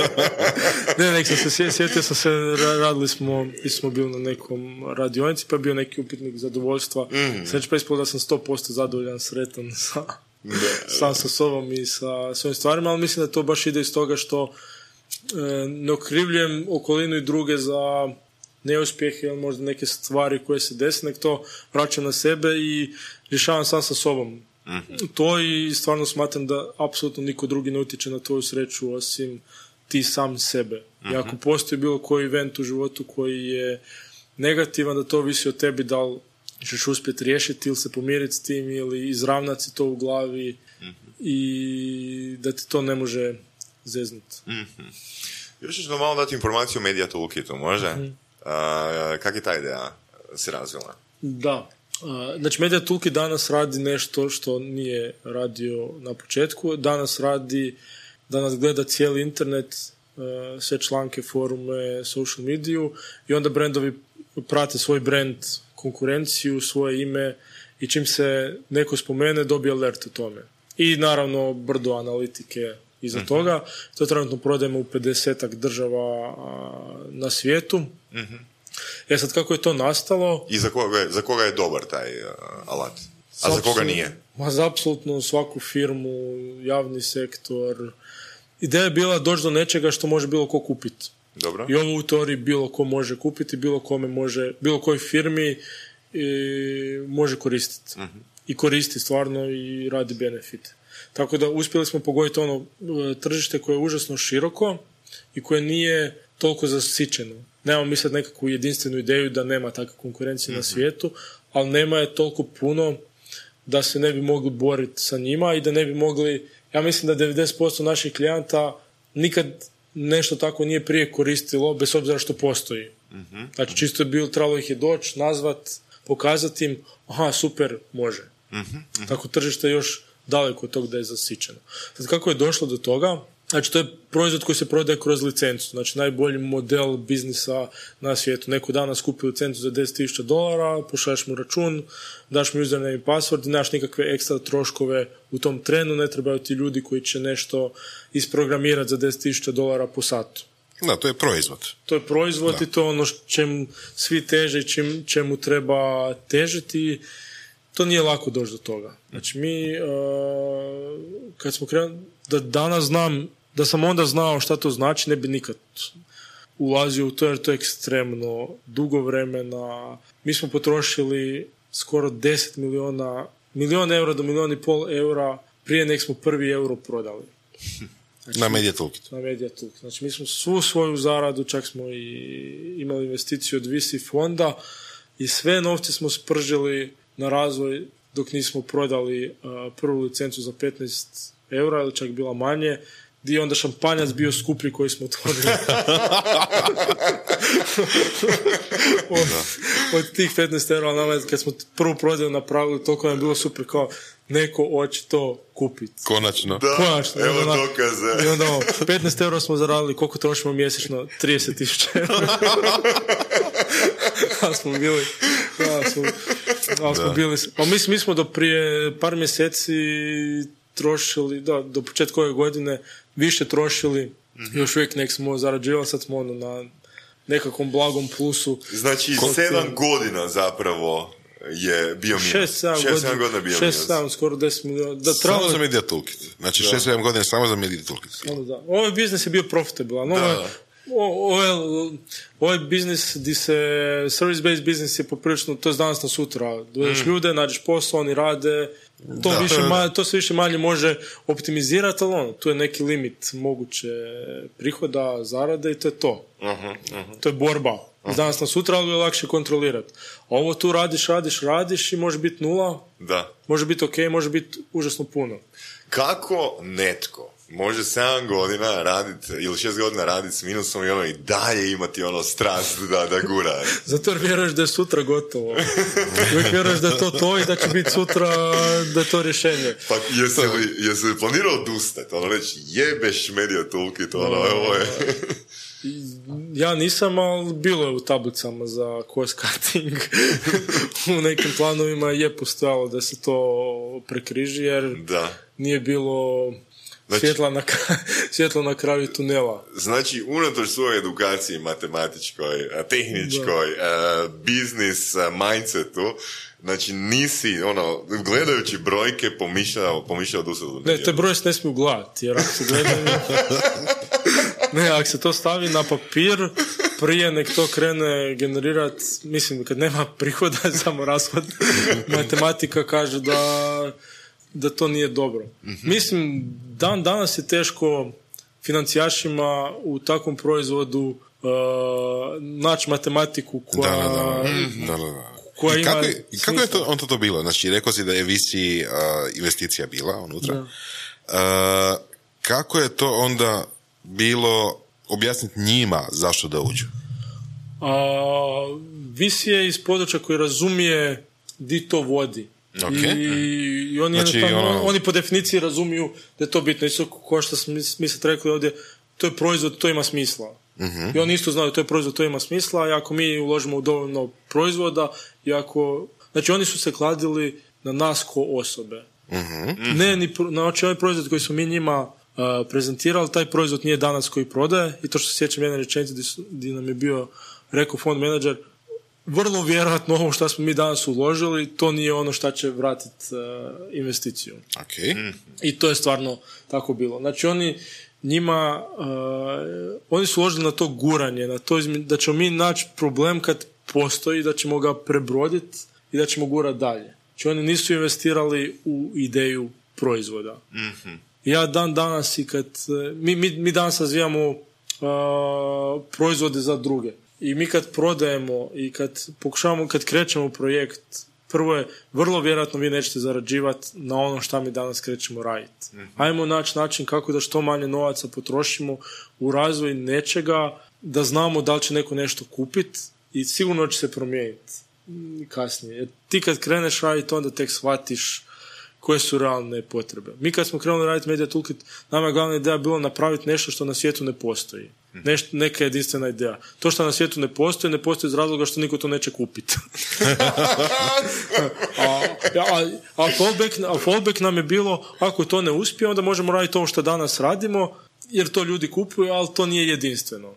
Speaker 4: Ne, sjetio sam se, radili smo bili na nekom radionici, pa je bio neki upitnik zadovoljstva. Znači pa ispalo da sam 100% zadovoljan, sretan sam sa sobom i sa svojim stvarima, ali mislim da to baš ide iz toga što ne okrivljujem okolinu i druge za neuspjehe ili možda neke stvari koje se desi, nek to vraćam na sebe i rješavam sam sa sobom. To i stvarno smatram da apsolutno niko drugi ne utječe na tvoju sreću osim ti sam sebe. I ako postoji bilo koji event u životu koji je negativan, da to ovisi od tebi da li ćeš uspjeti riješiti ili se pomiriti s tim ili izravnati si to u glavi i da ti to ne može zeznuti.
Speaker 2: Još ćeš nam malo dati informaciju o Media Toolkitu, može? Kak je ta ideja se razvila?
Speaker 4: Da. Znači, Media Toolkit danas radi nešto što nije radio na početku. Danas gleda cijeli internet, sve članke, forume, social mediju i onda brendovi prate svoj brand, konkurenciju, svoje ime i čim se neko spomene dobije alert o tome. I naravno brdo analitike iza toga. To trenutno prodajemo u 50-ak država na svijetu. Sad kako je to nastalo...
Speaker 2: I za koga je dobar taj alat? A za koga nije?
Speaker 4: Za apsolutno svaku firmu, javni sektor. Ideja je bila doći do nečega što može bilo ko kupiti.
Speaker 2: Dobro.
Speaker 4: I ovo u teoriji bilo ko može kupiti, bilo kojoj firmi može koristiti. I koristi stvarno i radi benefit. Tako da uspjeli smo pogoditi tržište koje je užasno široko i koje nije toliko zasićeno. Nemamo mi sad nekakvu jedinstvenu ideju da nema takve konkurencije na svijetu, ali nema je toliko puno da se ne bi mogli boriti sa njima i da ne bi mogli, ja mislim da 90% naših klijenata nikad nešto tako nije prije koristilo, bez obzira što postoji. Znači čisto je bilo, trebalo ih je doći, nazvat, pokazati im, aha, super, može. Tako tržište je još daleko od toga da je zasićeno. Sad kako je došlo do toga? Znači, to je proizvod koji se prodaje kroz licencu. Znači, najbolji model biznisa na svijetu. Neko danas kupi licencu za $10,000, pošalješ mu račun, daš mu username i password, nemaš nikakve ekstra troškove u tom trenu, ne trebaju ti ljudi koji će nešto isprogramirati za $10,000 po satu.
Speaker 3: Da, to je proizvod.
Speaker 4: To je proizvod i to je ono čemu svi teže i čemu treba težiti. To nije lako doći do toga. Znači, mi, kad smo krenuli, da danas znam, da sam onda znao šta to znači, ne bi nikad ulazio u to jer to je ekstremno dugo vremena. Mi smo potrošili skoro 10 milijun eura do 1,5 milijuna eura prije nek smo prvi euro prodali. Znači,
Speaker 3: na Media Toolkit.
Speaker 4: Na Media Toolkit. Znači mi smo svu svoju zaradu, čak smo i imali investiciju od VC fonda i sve novce smo spržili na razvoj dok nismo prodali prvu licencu za 15 eura ili čak bila manje, gdje je onda šampanjac bio skuplji koji smo otvorili. od tih 15 eura, nama kad smo prvu prodaju napravili, toliko nam je bilo super, kao neko hoće to kupiti.
Speaker 3: Konačno.
Speaker 2: Da,
Speaker 4: konačno.
Speaker 2: Evo dokaze.
Speaker 4: I onda 15 eura smo zaradili, koliko trošimo mjesečno? 30.000 eura. Ali smo bili... Mi smo do prije par mjeseci trošili, do početka ove godine više trošili, još uvijek nek smo zarađivali, sad smo na nekakvom blagom plusu.
Speaker 2: Znači 7 godina zapravo je bio minus. 6-7 godina bio minus.
Speaker 4: 6-7, skoro 10 milijuna.
Speaker 3: Samo za Media Toolkit. Znači 6-7 godina samo za Media Toolkit.
Speaker 4: Ovaj biznis je bio profitabilan. Ovaj biznis gdje se service-based biznis je poprilično, to je danas na sutra. Dovedeš ljude, nađeš posao, oni rade, to se više manje može optimizirati, ali tu je neki limit moguće prihoda, zarade i to je to. To je borba. Danas na sutra, ali je lakše kontrolirati. A ovo tu radiš i može biti nula, može biti ok, može biti užasno puno.
Speaker 2: Kako netko može 7 godina raditi ili 6 godina raditi s minusom i i dalje imati strast da gura?
Speaker 4: Zato jer vjeruješ da je sutra gotovo. Uvijek vjeruješ da je to i da će biti sutra da je to rješenje.
Speaker 2: Pa jesi li planirao odustati? Reći jebeš Media Toolkit, ovo je...
Speaker 4: Ja nisam, ali bilo je u tablicama za cost cutting. U nekim planovima je postojalo da se to prekriži, jer nije bilo svjetlo na kraju tunela.
Speaker 2: Znači, unatoč svojoj edukaciji matematičkoj, tehničkoj, biznis mindsetu, znači nisi, gledajući brojke pomišljao odustati.
Speaker 4: Ne, te broje se ne smiju gledati, jer ako se gledaju... Ne, ako se to stavi na papir, prije nek to krene generirati, mislim, kad nema prihoda, samo rashod, matematika kaže da to nije dobro. Mislim, danas je teško financijašima u takvom proizvodu naći matematiku koja...
Speaker 3: I kako je to bilo? Znači, rekao si da je VC investicija bila unutra. Kako je to onda bilo objasniti njima zašto da uđu?
Speaker 4: VC je iz područja koji razumije di to vodi. I oni, oni po definiciji razumiju da je to bitno. Isto kao što mi sad rekli ovdje, to je proizvod, to ima smisla. I oni isto znaju da to je proizvod, to ima smisla, i ako mi uložimo u dovoljno proizvoda, znači oni su se kladili na nas ko osobe. Znači ovaj proizvod koji smo mi njima prezentirali, taj proizvod nije danas koji prodaje, i to što se sjećam jedne rečenice gdje nam je bio rekao fond menadžer, vrlo vjerojatno ovo što smo mi danas uložili, to nije ono što će vratiti investiciju. I to je stvarno tako bilo. Znači oni su uložili na to guranje, na to da ćemo mi naći problem kad postoji, da ćemo ga prebroditi i da ćemo gurati dalje. Znači oni nisu investirali u ideju proizvoda. Ja danas i kad mi danas razvijamo proizvode za druge, i mi kad prodajemo i kad pokušavamo, kad krećemo u projekt, prvo je, vrlo vjerojatno vi nećete zarađivati na ono što mi danas krećemo raditi. Ajmo naći način kako da što manje novaca potrošimo u razvoj nečega, da znamo da li će neko nešto kupiti, i sigurno će se promijeniti kasnije. Jer ti kad kreneš raditi, onda tek shvatiš koje su realne potrebe. Mi kad smo krenuli raditi Media Toolkit, nama je glavna ideja bilo napraviti nešto što na svijetu ne postoji. Neka jedinstvena ideja. To što na svijetu ne postoji iz razloga što niko to neće kupiti. a fallback nam je bilo, ako to ne uspije, onda možemo raditi ovo što danas radimo, jer to ljudi kupuju, ali to nije jedinstveno.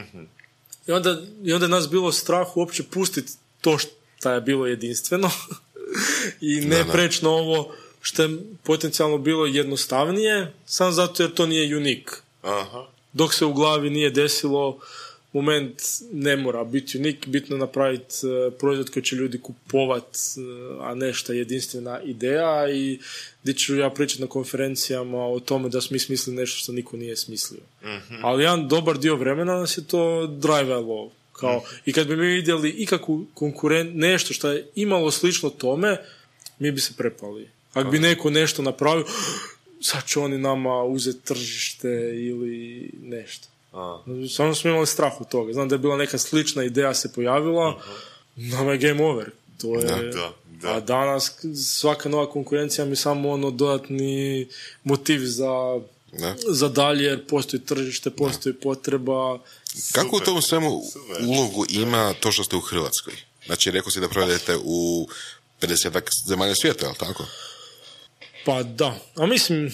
Speaker 4: I onda nas bilo strah uopće pustiti to što je bilo jedinstveno i ne preći na ovo što je potencijalno bilo jednostavnije, samo zato jer to nije unik. Dok se u glavi nije desilo moment ne mora biti unik, bitno napraviti proizvod koji će ljudi kupovati, a ne što je jedinstvena ideja i gdje ću ja pričati na konferencijama o tome da smo mi smislili nešto što niko nije smislio. Mm-hmm. Ali jedan dobar dio vremena nas je to drivalo. Kao, i kad bi mi vidjeli ikakvu nešto što je imalo slično tome, mi bi se prepali. Ako bi neko nešto napravio, sad će oni nama uzeti tržište ili nešto. Samo smo imali strah od toga. Znam da je bila neka slična ideja se pojavila, nama je game over. To je, da. A danas svaka nova konkurencija mi samo dodatni motiv za dalje, jer postoji tržište, postoji potreba.
Speaker 3: Kako u tom svemu ulogu ima to što ste u Hrvatskoj? Znači, rekao si da prodajete u 50-ak zemalja svijeta, je li tako?
Speaker 4: Pa da. A mislim,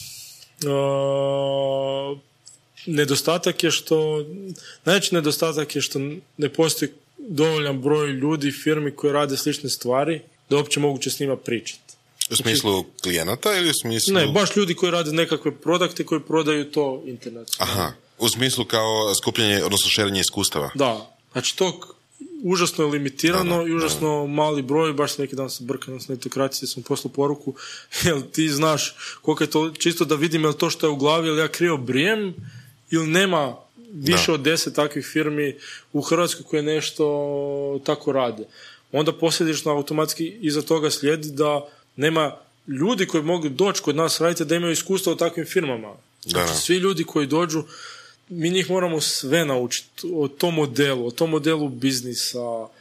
Speaker 4: najveći nedostatak je što ne postoji dovoljan broj ljudi, firmi koji rade slične stvari, da uopće moguće s njima pričati.
Speaker 3: U smislu klijenata ili u smislu...
Speaker 4: Ne, baš ljudi koji rade nekakve produkte koji prodaju to internet.
Speaker 3: Aha, u smislu kao skupljanje, odnosno šerenje iskustava.
Speaker 4: Da, znači to užasno je limitirano i užasno mali broj, baš neki dan sam brkan s netokracije, sam poslao poruku, jel ti znaš koliko je to, čisto da vidim jel to što je u glavi, jel ja krivo brijem, ili nema više od 10 takvih firmi u Hrvatskoj koje nešto tako rade. Onda posljedično automatski iza toga slijedi da nema ljudi koji mogu doći kod nas raditi da imaju iskustva u takvim firmama. Znači, svi ljudi koji dođu, mi njih moramo sve naučiti o tom modelu biznisa,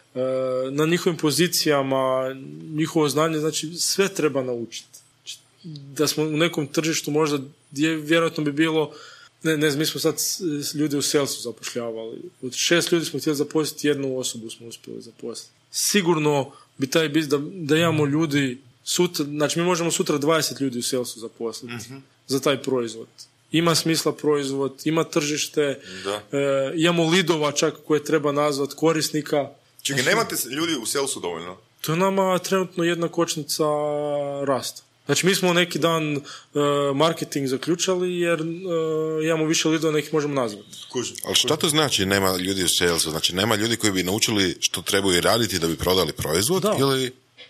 Speaker 4: na njihovim pozicijama, njihovo znanje, znači sve treba naučiti. Da smo u nekom tržištu možda gdje vjerojatno bi bilo, ne znam, mi smo sad ljudi u salesu zapošljavali. Od 6 ljudi smo htjeli zaposliti, 1 osobu smo uspjeli zaposliti. Sigurno bi taj biznis, da imamo ljudi sutra, znači mi možemo sutra 20 ljudi u salesu zaposliti za taj proizvod. Ima smisla proizvod, ima tržište, imamo lidova čak koje treba nazvati, korisnika.
Speaker 2: Čekaj, nemate ljudi u salesu dovoljno?
Speaker 4: To je nama trenutno jedna kočnica rasta. Znači mi smo neki dan marketing zaključali jer imamo više lidova nekih možemo nazvati.
Speaker 3: Ali šta to znači nema ljudi u salesu? Znači nema ljudi koji bi naučili što trebaju raditi da bi prodali proizvod? Ili...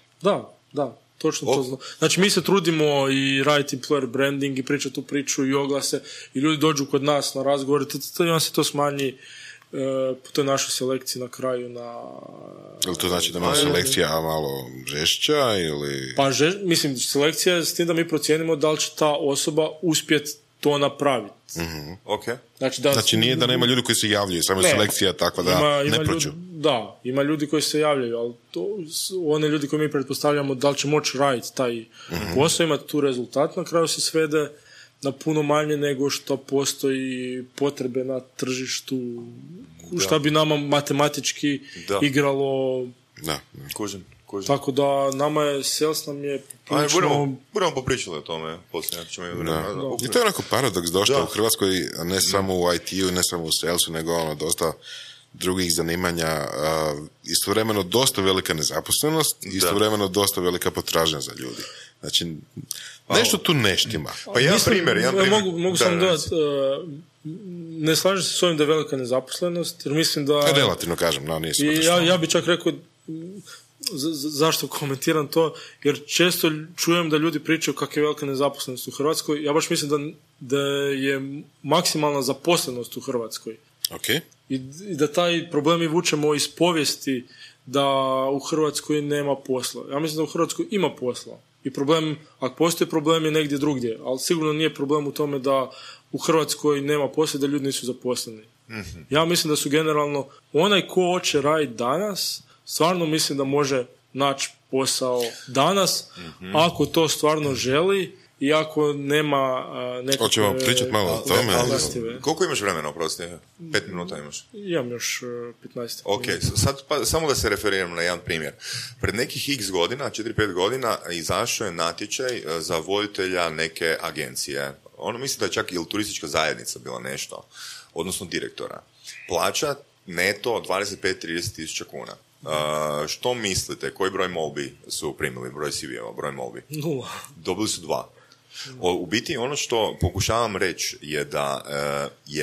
Speaker 4: Da. Točno to znam. Znači mi se trudimo i raditi employer branding i pričati tu priču i oglase i ljudi dođu kod nas na razgovor i vam se to smanji po toj našoj selekciji na kraju na...
Speaker 3: Ili to znači da malo selekcija malo žešća ili...
Speaker 4: Pa mislim, selekcija je s tim da mi procijenimo da li će ta osoba uspjeti to napraviti.
Speaker 3: Mm-hmm.
Speaker 2: Okay.
Speaker 3: Znači nije da nema ljudi koji se javljaju, samo je selekcija takva da ne prođu.
Speaker 4: Da, ima ljudi koji se javljaju, ali one ljudi koji mi pretpostavljamo da li će moći raditi taj posao, imati tu rezultat, na kraju se svede na puno manje nego što postoji potrebe na tržištu, šta bi nama matematički igralo.
Speaker 2: Kužim.
Speaker 4: Tako da nama je sales nam je
Speaker 2: budemo popričali o tome poslije.
Speaker 3: I to je onako paradoks došlo u Hrvatskoj, ne samo u IT-u, ne samo u salesu, nego dosta drugih zanimanja, istovremeno dosta velika nezaposlenost, istovremeno dosta velika potražnja za ljudi. Znači, nešto tu neštima.
Speaker 2: Pa jedan primjer.
Speaker 4: Mogu sam dodati, ne slažem se s ovim da je velika nezaposlenost, jer mislim da...
Speaker 3: Relativno kažem, nije
Speaker 4: ja bi čak rekao, zašto komentiram to, jer često čujem da ljudi pričaju kako je velika nezaposlenost u Hrvatskoj. Ja baš mislim da je maksimalna zaposlenost u Hrvatskoj.
Speaker 3: Okay.
Speaker 4: I da taj problem i vučemo iz povijesti da u Hrvatskoj nema posla. Ja mislim da u Hrvatskoj ima posla. I problem, ako postoji problem je negdje drugdje, ali sigurno nije problem u tome da u Hrvatskoj nema posla, da ljudi nisu zaposleni. Mm-hmm. Ja mislim da su generalno, onaj ko hoće raditi danas, stvarno mislim da može naći posao danas, ako to stvarno želi i ako nema nekakve...
Speaker 3: Hoćemo pričati malo o tome.
Speaker 2: Koliko imaš vremena, oprosti? 5 minuta imaš?
Speaker 4: Imam još 15.
Speaker 2: Ok, sad samo da se referiram na jedan primjer. Pred nekih x godina, 4-5 godina, izašao je natječaj za voditelja neke agencije. Mislim da je čak i turistička zajednica bila nešto, odnosno direktora. Plaća neto 25-30 tisuća kuna. Što mislite, koji broj molbi su primili, broj CV-eva, broj molbi?
Speaker 4: 0.
Speaker 2: Dobili su 2. U biti ono što pokušavam reći je da je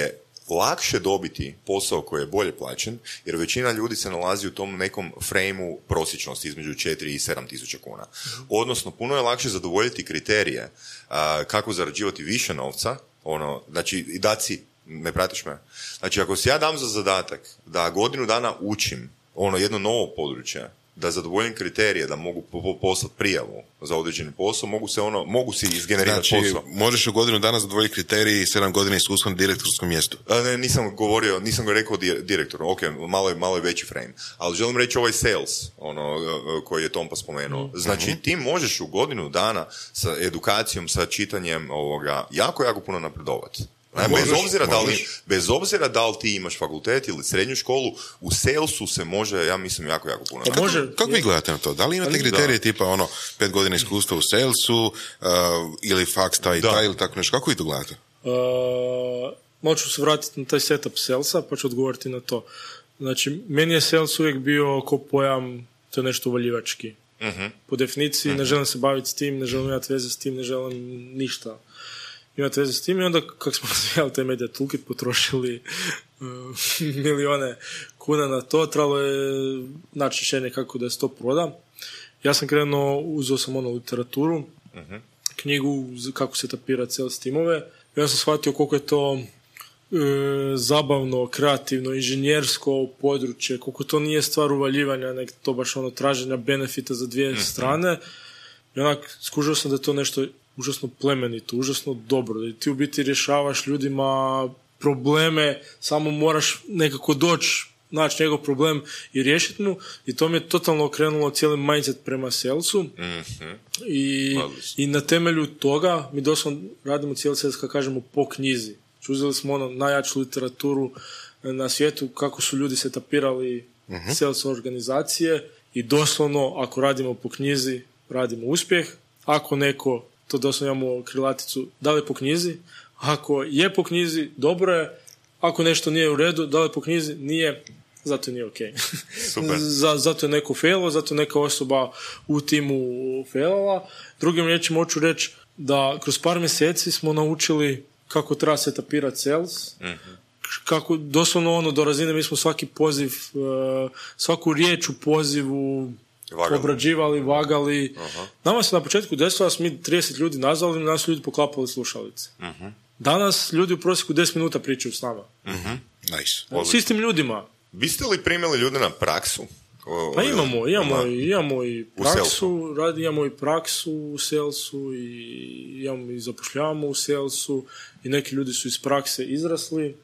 Speaker 2: lakše dobiti posao koji je bolje plaćen, jer većina ljudi se nalazi u tom nekom frejmu prosječnosti između 4 i 7 tisuća kuna. Odnosno, puno je lakše zadovoljiti kriterije kako zarađivati više novca, znači i dati si, ne pratiš me? Znači, ako si ja dam za zadatak da godinu dana učim jedno novo područje, da zadovoljim kriterije, da mogu poslati prijavu za određeni posao, mogu si izgenerirati posao.
Speaker 3: Znači, možeš u godinu dana zadovoljiti kriteriji i 7 godina iskustva na direktorskom mjestu.
Speaker 2: Ne, nisam ga rekao direktoru, ok, malo je veći frame. Ali želim reći ovaj sales, koji je Tompa spomenuo. Znači, ti možeš u godinu dana sa edukacijom, sa čitanjem jako puno napredovati. Bez obzira da li ti imaš fakultet ili srednju školu, u salesu se može, ja mislim, jako puno.
Speaker 3: Kako vi gledate na to? Da li imate kriterije tipa 5 godina iskustva u salesu ili faks taj ili tako nešto? Kako vi to gledate?
Speaker 4: Moću se vratiti na taj setup salesa, pa ću odgovoriti na to. Znači, meni je sales uvijek bio ko pojam, to je nešto uvaljivački. Po definiciji ne želim se baviti s tim, ne želim imati veze s tim, ne želim ništa imati veze s tim, i onda kako smo razvijali taj Media Toolkit, potrošili milijone kuna na to, trebalo je naći rješenje kako da se to proda. Ja sam krenuo, uzeo sam literaturu, knjigu kako se tapirati sales timove, i ja sam shvatio koliko je to zabavno, kreativno, inženjersko područje, koliko to nije stvar uvaljivanja, nek to baš traženja benefita za dvije strane. I onak skužio sam da je to nešto užasno plemenito, užasno dobro, da ti u biti rješavaš ljudima probleme, samo moraš nekako doći, naći njegov problem i riješiti mu, i to mi je totalno okrenulo cijeli mindset prema salesu. I na temelju toga mi doslovno radimo cijeli sales, kako kažemo, po knjizi. Uzeli smo najjaču literaturu na svijetu, kako su ljudi se tapirali sales organizacije, i doslovno, ako radimo po knjizi, radimo uspjeh. Ako neko, to doslovno imamo krilaticu, da li je po knjizi? Ako je po knjizi, dobro je. Ako nešto nije u redu, da li je po knjizi? Nije, zato nije ok.
Speaker 2: Super.
Speaker 4: Zato je neko failao, zato je neka osoba u timu failala. Drugim riječima hoću reći da kroz par mjeseci smo naučili kako treba se tapirati sales, kako doslovno do razine mi smo svaki poziv, svaku riječ u pozivu obrađivali, vagali. Nama se na početku desilo da smo mi 30 ljudi nazvali, nas ljudi poklapali slušalice. Danas ljudi u prosjeku 10 minuta pričaju s nama.
Speaker 3: Nice.
Speaker 4: S istim ljudima.
Speaker 2: Biste li primili ljude na praksu?
Speaker 4: Pa imamo i praksu, imamo i praksu u salesu, i zapošljavamo u salesu, i neki ljudi su iz prakse izrasli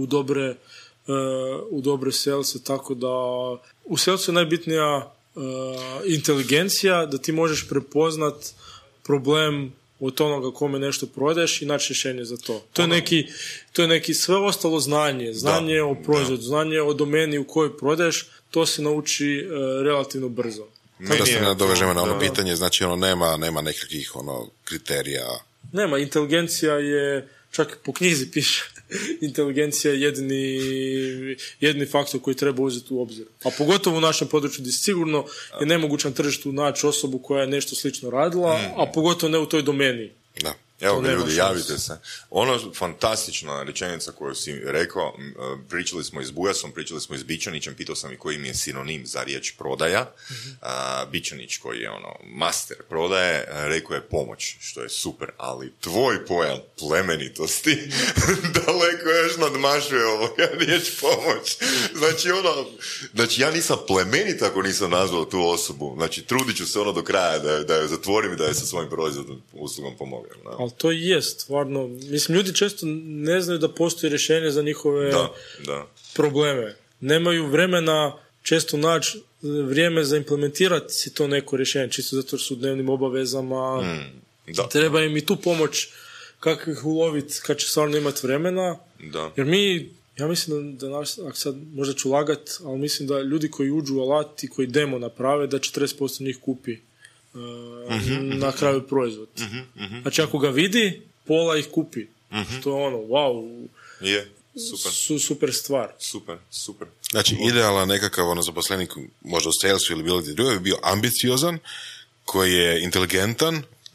Speaker 4: u dobre salese, tako da u salesu je najbitnija inteligencija, da ti možeš prepoznat problem od onoga kome nešto prodaješ i naći rješenje za to. To je neki sve ostalo znanje o proizvodu, znanje o domeni u kojoj prodaješ, to se nauči relativno brzo.
Speaker 3: Da se nadovežemo na ono pitanje, znači nema nekakvih kriterija.
Speaker 4: Nema, inteligencija je, čak po knjizi piše, inteligencija je jedini faktor koji treba uzeti u obzir. A pogotovo u našem području gdje sigurno je nemoguće na tržištu naći osobu koja je nešto slično radila, a pogotovo ne u toj domeni.
Speaker 2: Da. Evo ga ljudi, javite se. Fantastična rečenica koju si rekao, pričali smo i s Bujasom, pričali smo i s Bičanićem, pitao sam i koji mi je sinonim za riječ prodaja. Bičanić koji je master prodaje, rekao je pomoć, što je super, ali tvoj pojam plemenitosti daleko još nadmašuje riječ pomoć. Znači ja nisam plemenit ako nisam nazvao tu osobu. Znači trudit ću se do kraja da je zatvorim i da je sa svojim proizvodom uslugom pomognem.
Speaker 4: Ali to je stvarno, mislim, ljudi često ne znaju da postoji rješenje za njihove probleme. Nemaju vremena često naći vrijeme za implementirati si to neko rješenje, čisto zato što su u dnevnim obavezama. Treba im i tu pomoć kako ih uloviti kad će stvarno imati vremena. Jer ja mislim da ako sad možda ću lagat, ali mislim da ljudi koji uđu u alat i koji demo naprave, da 40% njih kupi na kraju proizvod. Znači ako ga vidi, pola ih kupi. Što je wow. Super stvar.
Speaker 2: Super.
Speaker 3: Znači idealan nekakav zaposlenik, možda u salesu ili bilo gdje drugo, bi bio ambiciozan, koji je inteligentan,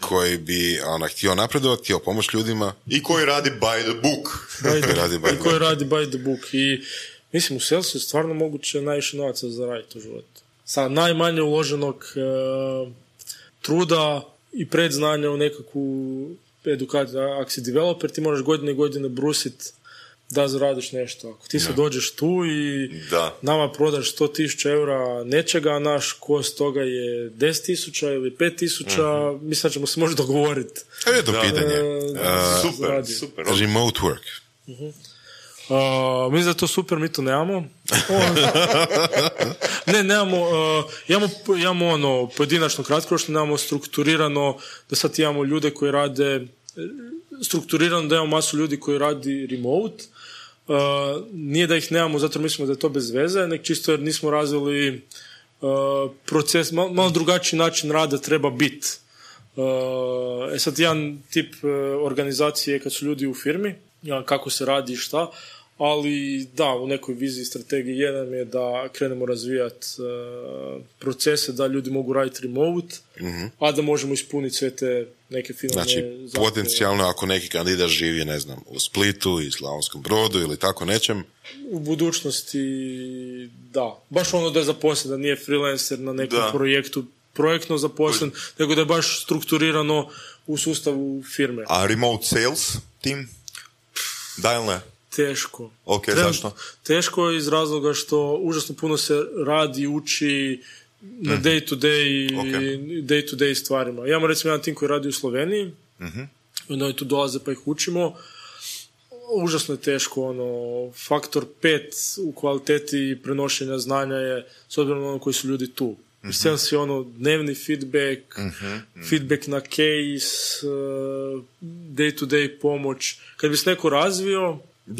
Speaker 3: koji bi htio napredovati, htio pomoći ljudima.
Speaker 2: I koji radi by the book.
Speaker 4: Koji radi by the book. I mislim, u salesu je stvarno moguće najviše novaca zaraditi u životu. Sa najmanje uloženog truda i predznanja u nekakvu edukaciju. Ako si developer, ti moraš godine i godine brusiti da zaradiš nešto. Ako ti se dođeš tu i nama prodaš 100.000 eura nečega, a naš kost toga je 10.000 ili 5.000, mislim da ćemo se možda dogovoriti.
Speaker 3: Evo je to pitanje.
Speaker 2: Super.
Speaker 3: Remote work.
Speaker 4: Mislim da je to super, mi to nemamo. Nemamo, imamo pojedinačno kratkoročno, nemamo strukturirano, da sad imamo ljude koji rade, strukturirano da imamo masu ljudi koji radi remote. Nije da ih nemamo, zato mislimo da je to bez veze, nek čisto jer nismo razvili proces, malo drugačiji način rada treba biti. Sad jedan tip organizacije kad su ljudi u firmi, kako se radi i šta, ali da, u nekoj viziji strategiji jedan je da krenemo razvijati procese da ljudi mogu raditi remote, a da možemo ispuniti sve te neke finalne
Speaker 3: zahtjeve. Potencijalno ako neki kandidat živi, ne znam, u Splitu i Slavonskom Brodu ili tako nečem.
Speaker 4: U budućnosti, da. Baš da je zaposlen, da nije freelancer na nekom projektu, projektno zaposlen, nego da je baš strukturirano u sustavu firme.
Speaker 2: A remote sales team? Da ili ne?
Speaker 4: Teško.
Speaker 2: Ok, zašto?
Speaker 4: Teško je iz razloga što užasno puno se radi, uči na day to day stvarima. Imamo recimo jedan tim koji radi u Sloveniji, oni tu dolaze pa ih učimo. Užasno je teško, faktor 5 u kvaliteti prenošenja znanja je s obzirom na koji su ljudi tu. Sales je dnevni feedback, feedback na case, day to day pomoć. Kad bi se neko razvio,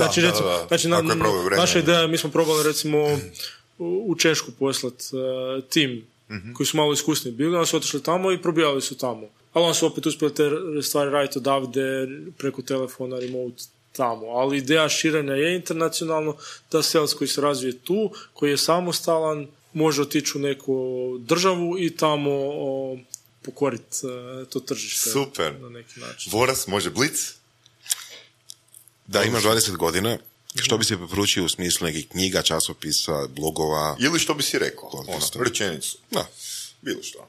Speaker 4: naša ideja, mi smo probali recimo u Češku poslati tim koji su malo iskusni bili, oni su otišli tamo i probijali su tamo. Ali oni su opet uspjeli te stvari raditi odavde preko telefona, remote tamo. Ali ideja širenja je internacionalno, da sales koji se razvije tu, koji je samostalan, može otići u neku državu i tamo pokoriti to tržište.
Speaker 2: Super.
Speaker 4: Na neki način.
Speaker 2: Voras, može Blitz?
Speaker 3: Da, imaš 20 godina. Što bi se preporučio u smislu nekih knjiga, časopisa, blogova?
Speaker 2: Ili što bi si rekao? Rečenicu. Da. Bilo što.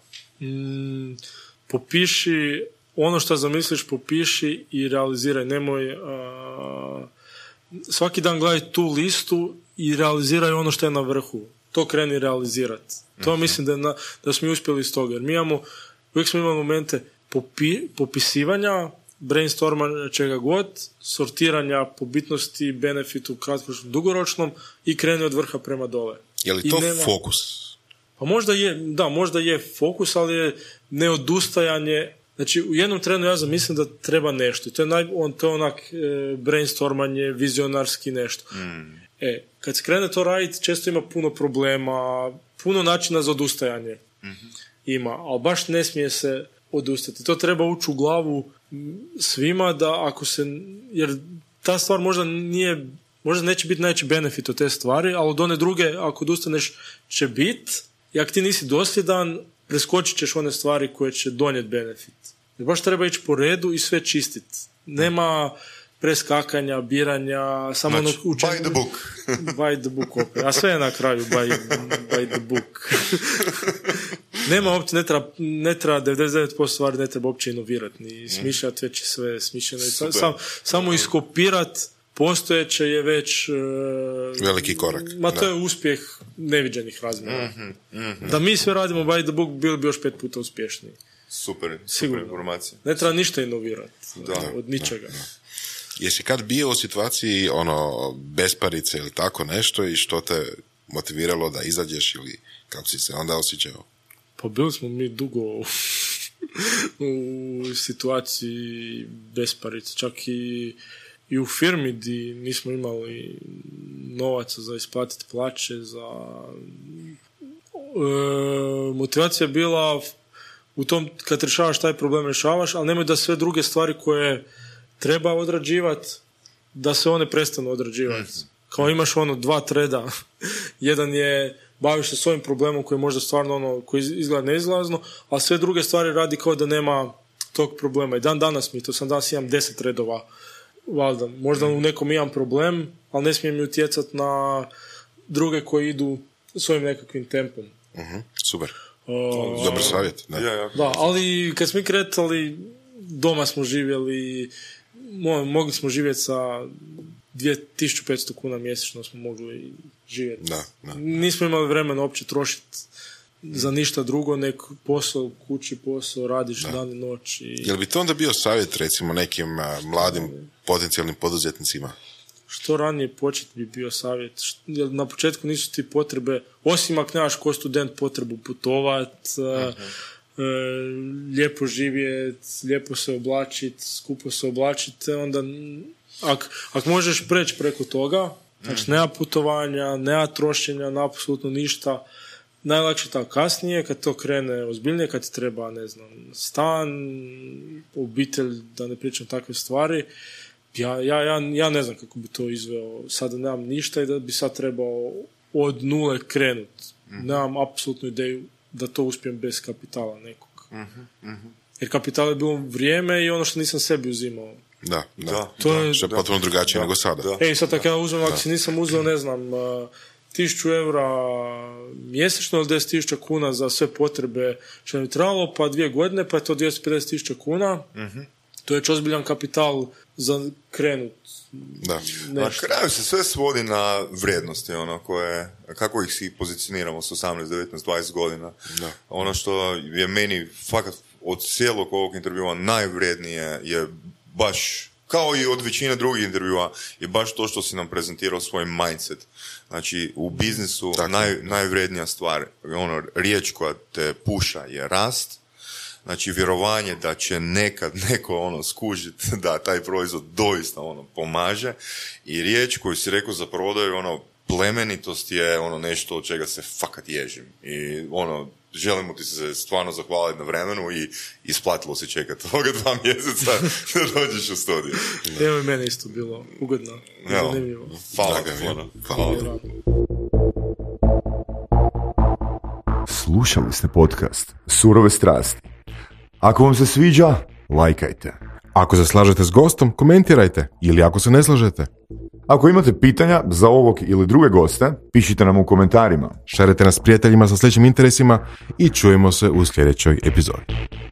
Speaker 4: Popiši ono što zamisliš, popiši i realiziraj. Nemoj svaki dan gledaj tu listu i realiziraj ono što je na vrhu. To kreni realizirati. To mislim da smo uspjeli iz toga. Jer uvijek smo imali momente popisivanja, brainstormanja čega god, sortiranja po bitnosti, benefitu, kratkoročnom, dugoročnom i kreni od vrha prema dole.
Speaker 3: Je li to fokus?
Speaker 4: Pa možda je fokus, ali je neodustajanje. Znači, u jednom trenu ja zamislim da treba nešto. To je onak brainstormanje, vizionarski nešto. Kad se krene to raditi, često ima puno problema, puno načina za odustajanje ima, ali baš ne smije se odustati. To treba ući u glavu svima da ako se, jer ta stvar možda neće biti najveći benefit od te stvari, ali od one druge, ako odustaneš, će biti, i ako ti nisi dosljedan, preskočit ćeš one stvari koje će donijeti benefit. Jer baš treba ići po redu i sve čistiti. Nema preskakanja, biranja, samo
Speaker 2: by the book.
Speaker 4: By the book opet. A sve je na kraju by the book. Nema uopće, ne treba 99% stvari ne treba uopće inovirati, ni smišljati, već je sve smišljeno. Samo iskopirati postojeće je već
Speaker 3: veliki korak.
Speaker 4: To je uspjeh neviđenih razmjera. Da mi sve radimo by the book, bili bi još 5 puta uspješniji.
Speaker 2: Super informacija.
Speaker 4: Ne treba ništa inovirati od ničega.
Speaker 3: Jesi kad bio u situaciji besparice ili tako nešto i što te motiviralo da izađeš ili kako si se onda osjećao?
Speaker 4: Pa bili smo mi dugo u situaciji besparice, čak i u firmi gdje nismo imali novaca za isplatiti plaće, motivacija je bila u tom kad rješavaš taj problem rješavaš, ali nemoj da sve druge stvari koje treba odrađivati, da se one prestanu odrađivati. Kao imaš 2 treda. Jedan je baviš se s ovim problemom koji je možda stvarno koji izgleda neizlazno, a sve druge stvari radi kao da nema tog problema. I danas mi to sam danas imam 10 redova. Valjda, možda u nekom imam problem, ali ne smijem mi utjecati na druge koji idu svojim nekakvim tempom.
Speaker 3: Super. Dobar savjet.
Speaker 4: Da, ali kad smo kretali, doma smo živjeli, mogli smo živjeti sa 2500 kuna mjesečno smo mogli živjeti.
Speaker 3: Da.
Speaker 4: Nismo imali vremena uopće trošiti za ništa drugo, nek posao, kući posao, radiš dan i noć.
Speaker 3: Jel bi to onda bio savjet, recimo, nekim mladim potencijalnim poduzetnicima?
Speaker 4: Što ranije početi bi bio savjet. Jer na početku nisu ti potrebe, osim ako nemaš ko student potrebu putovat, lijepo živjeti, lijepo se oblačiti, skupo se oblačiti, onda ako možeš preći preko toga, znači nema putovanja, nema trošenja, na apsolutno ništa, najlakše tako kasnije, kad to krene ozbiljnije, kad ti treba, ne znam, stan, obitelj, da ne pričam takve stvari, ja ne znam kako bi to izveo, sada nemam ništa i da bi sad trebao od nule krenuti. Nemam apsolutnu ideju da to uspijem bez kapitala nekog. Jer kapital je bilo vrijeme i ono što nisam sebi uzimao.
Speaker 3: Da. Što je potpuno drugačije nego sada.
Speaker 4: Sad tako ja uzmem, ako si nisam uzeo, ne znam, 1.000 eura mjesečno ili 10.000 kuna za sve potrebe što mi trebalo, pa 2 godine, pa je to 250.000 kuna. To je već ozbiljan kapital za krenut.
Speaker 2: Da. Na kraju se sve svodi na vrijednosti, kako ih si pozicioniramo s 18, 19, 20 godina. Da. Ono što je meni fakat od cijelog ovog intervjua najvrijednije je baš, kao i od većine drugih intervjua, je baš to što si nam prezentirao svoj mindset. Znači, u biznisu najvrijednija stvar, riječ koja te puša je rast. Znači, vjerovanje da će nekad neko skužiti da taj proizvod doista pomaže. I riječ koju si rekao za prodaju, plemenitost je nešto od čega se fakat ježim. I želimo ti se stvarno zahvaliti na vremenu i isplatilo se čekati ovoga 2 mjeseca da dođeš u studiju.
Speaker 4: Evo i mene isto bilo ugodno, zanimljivo.
Speaker 2: Hvala.
Speaker 5: Slušali ste podcast Surove strasti. Ako vam se sviđa, lajkajte.
Speaker 3: Ako se slažete s gostom, komentirajte. Ili ako se ne slažete.
Speaker 5: Ako imate pitanja za ovog ili druge goste, pišite nam u komentarima.
Speaker 3: Šerite nas prijateljima sa sličnim interesima i čujemo se u sljedećoj epizodi.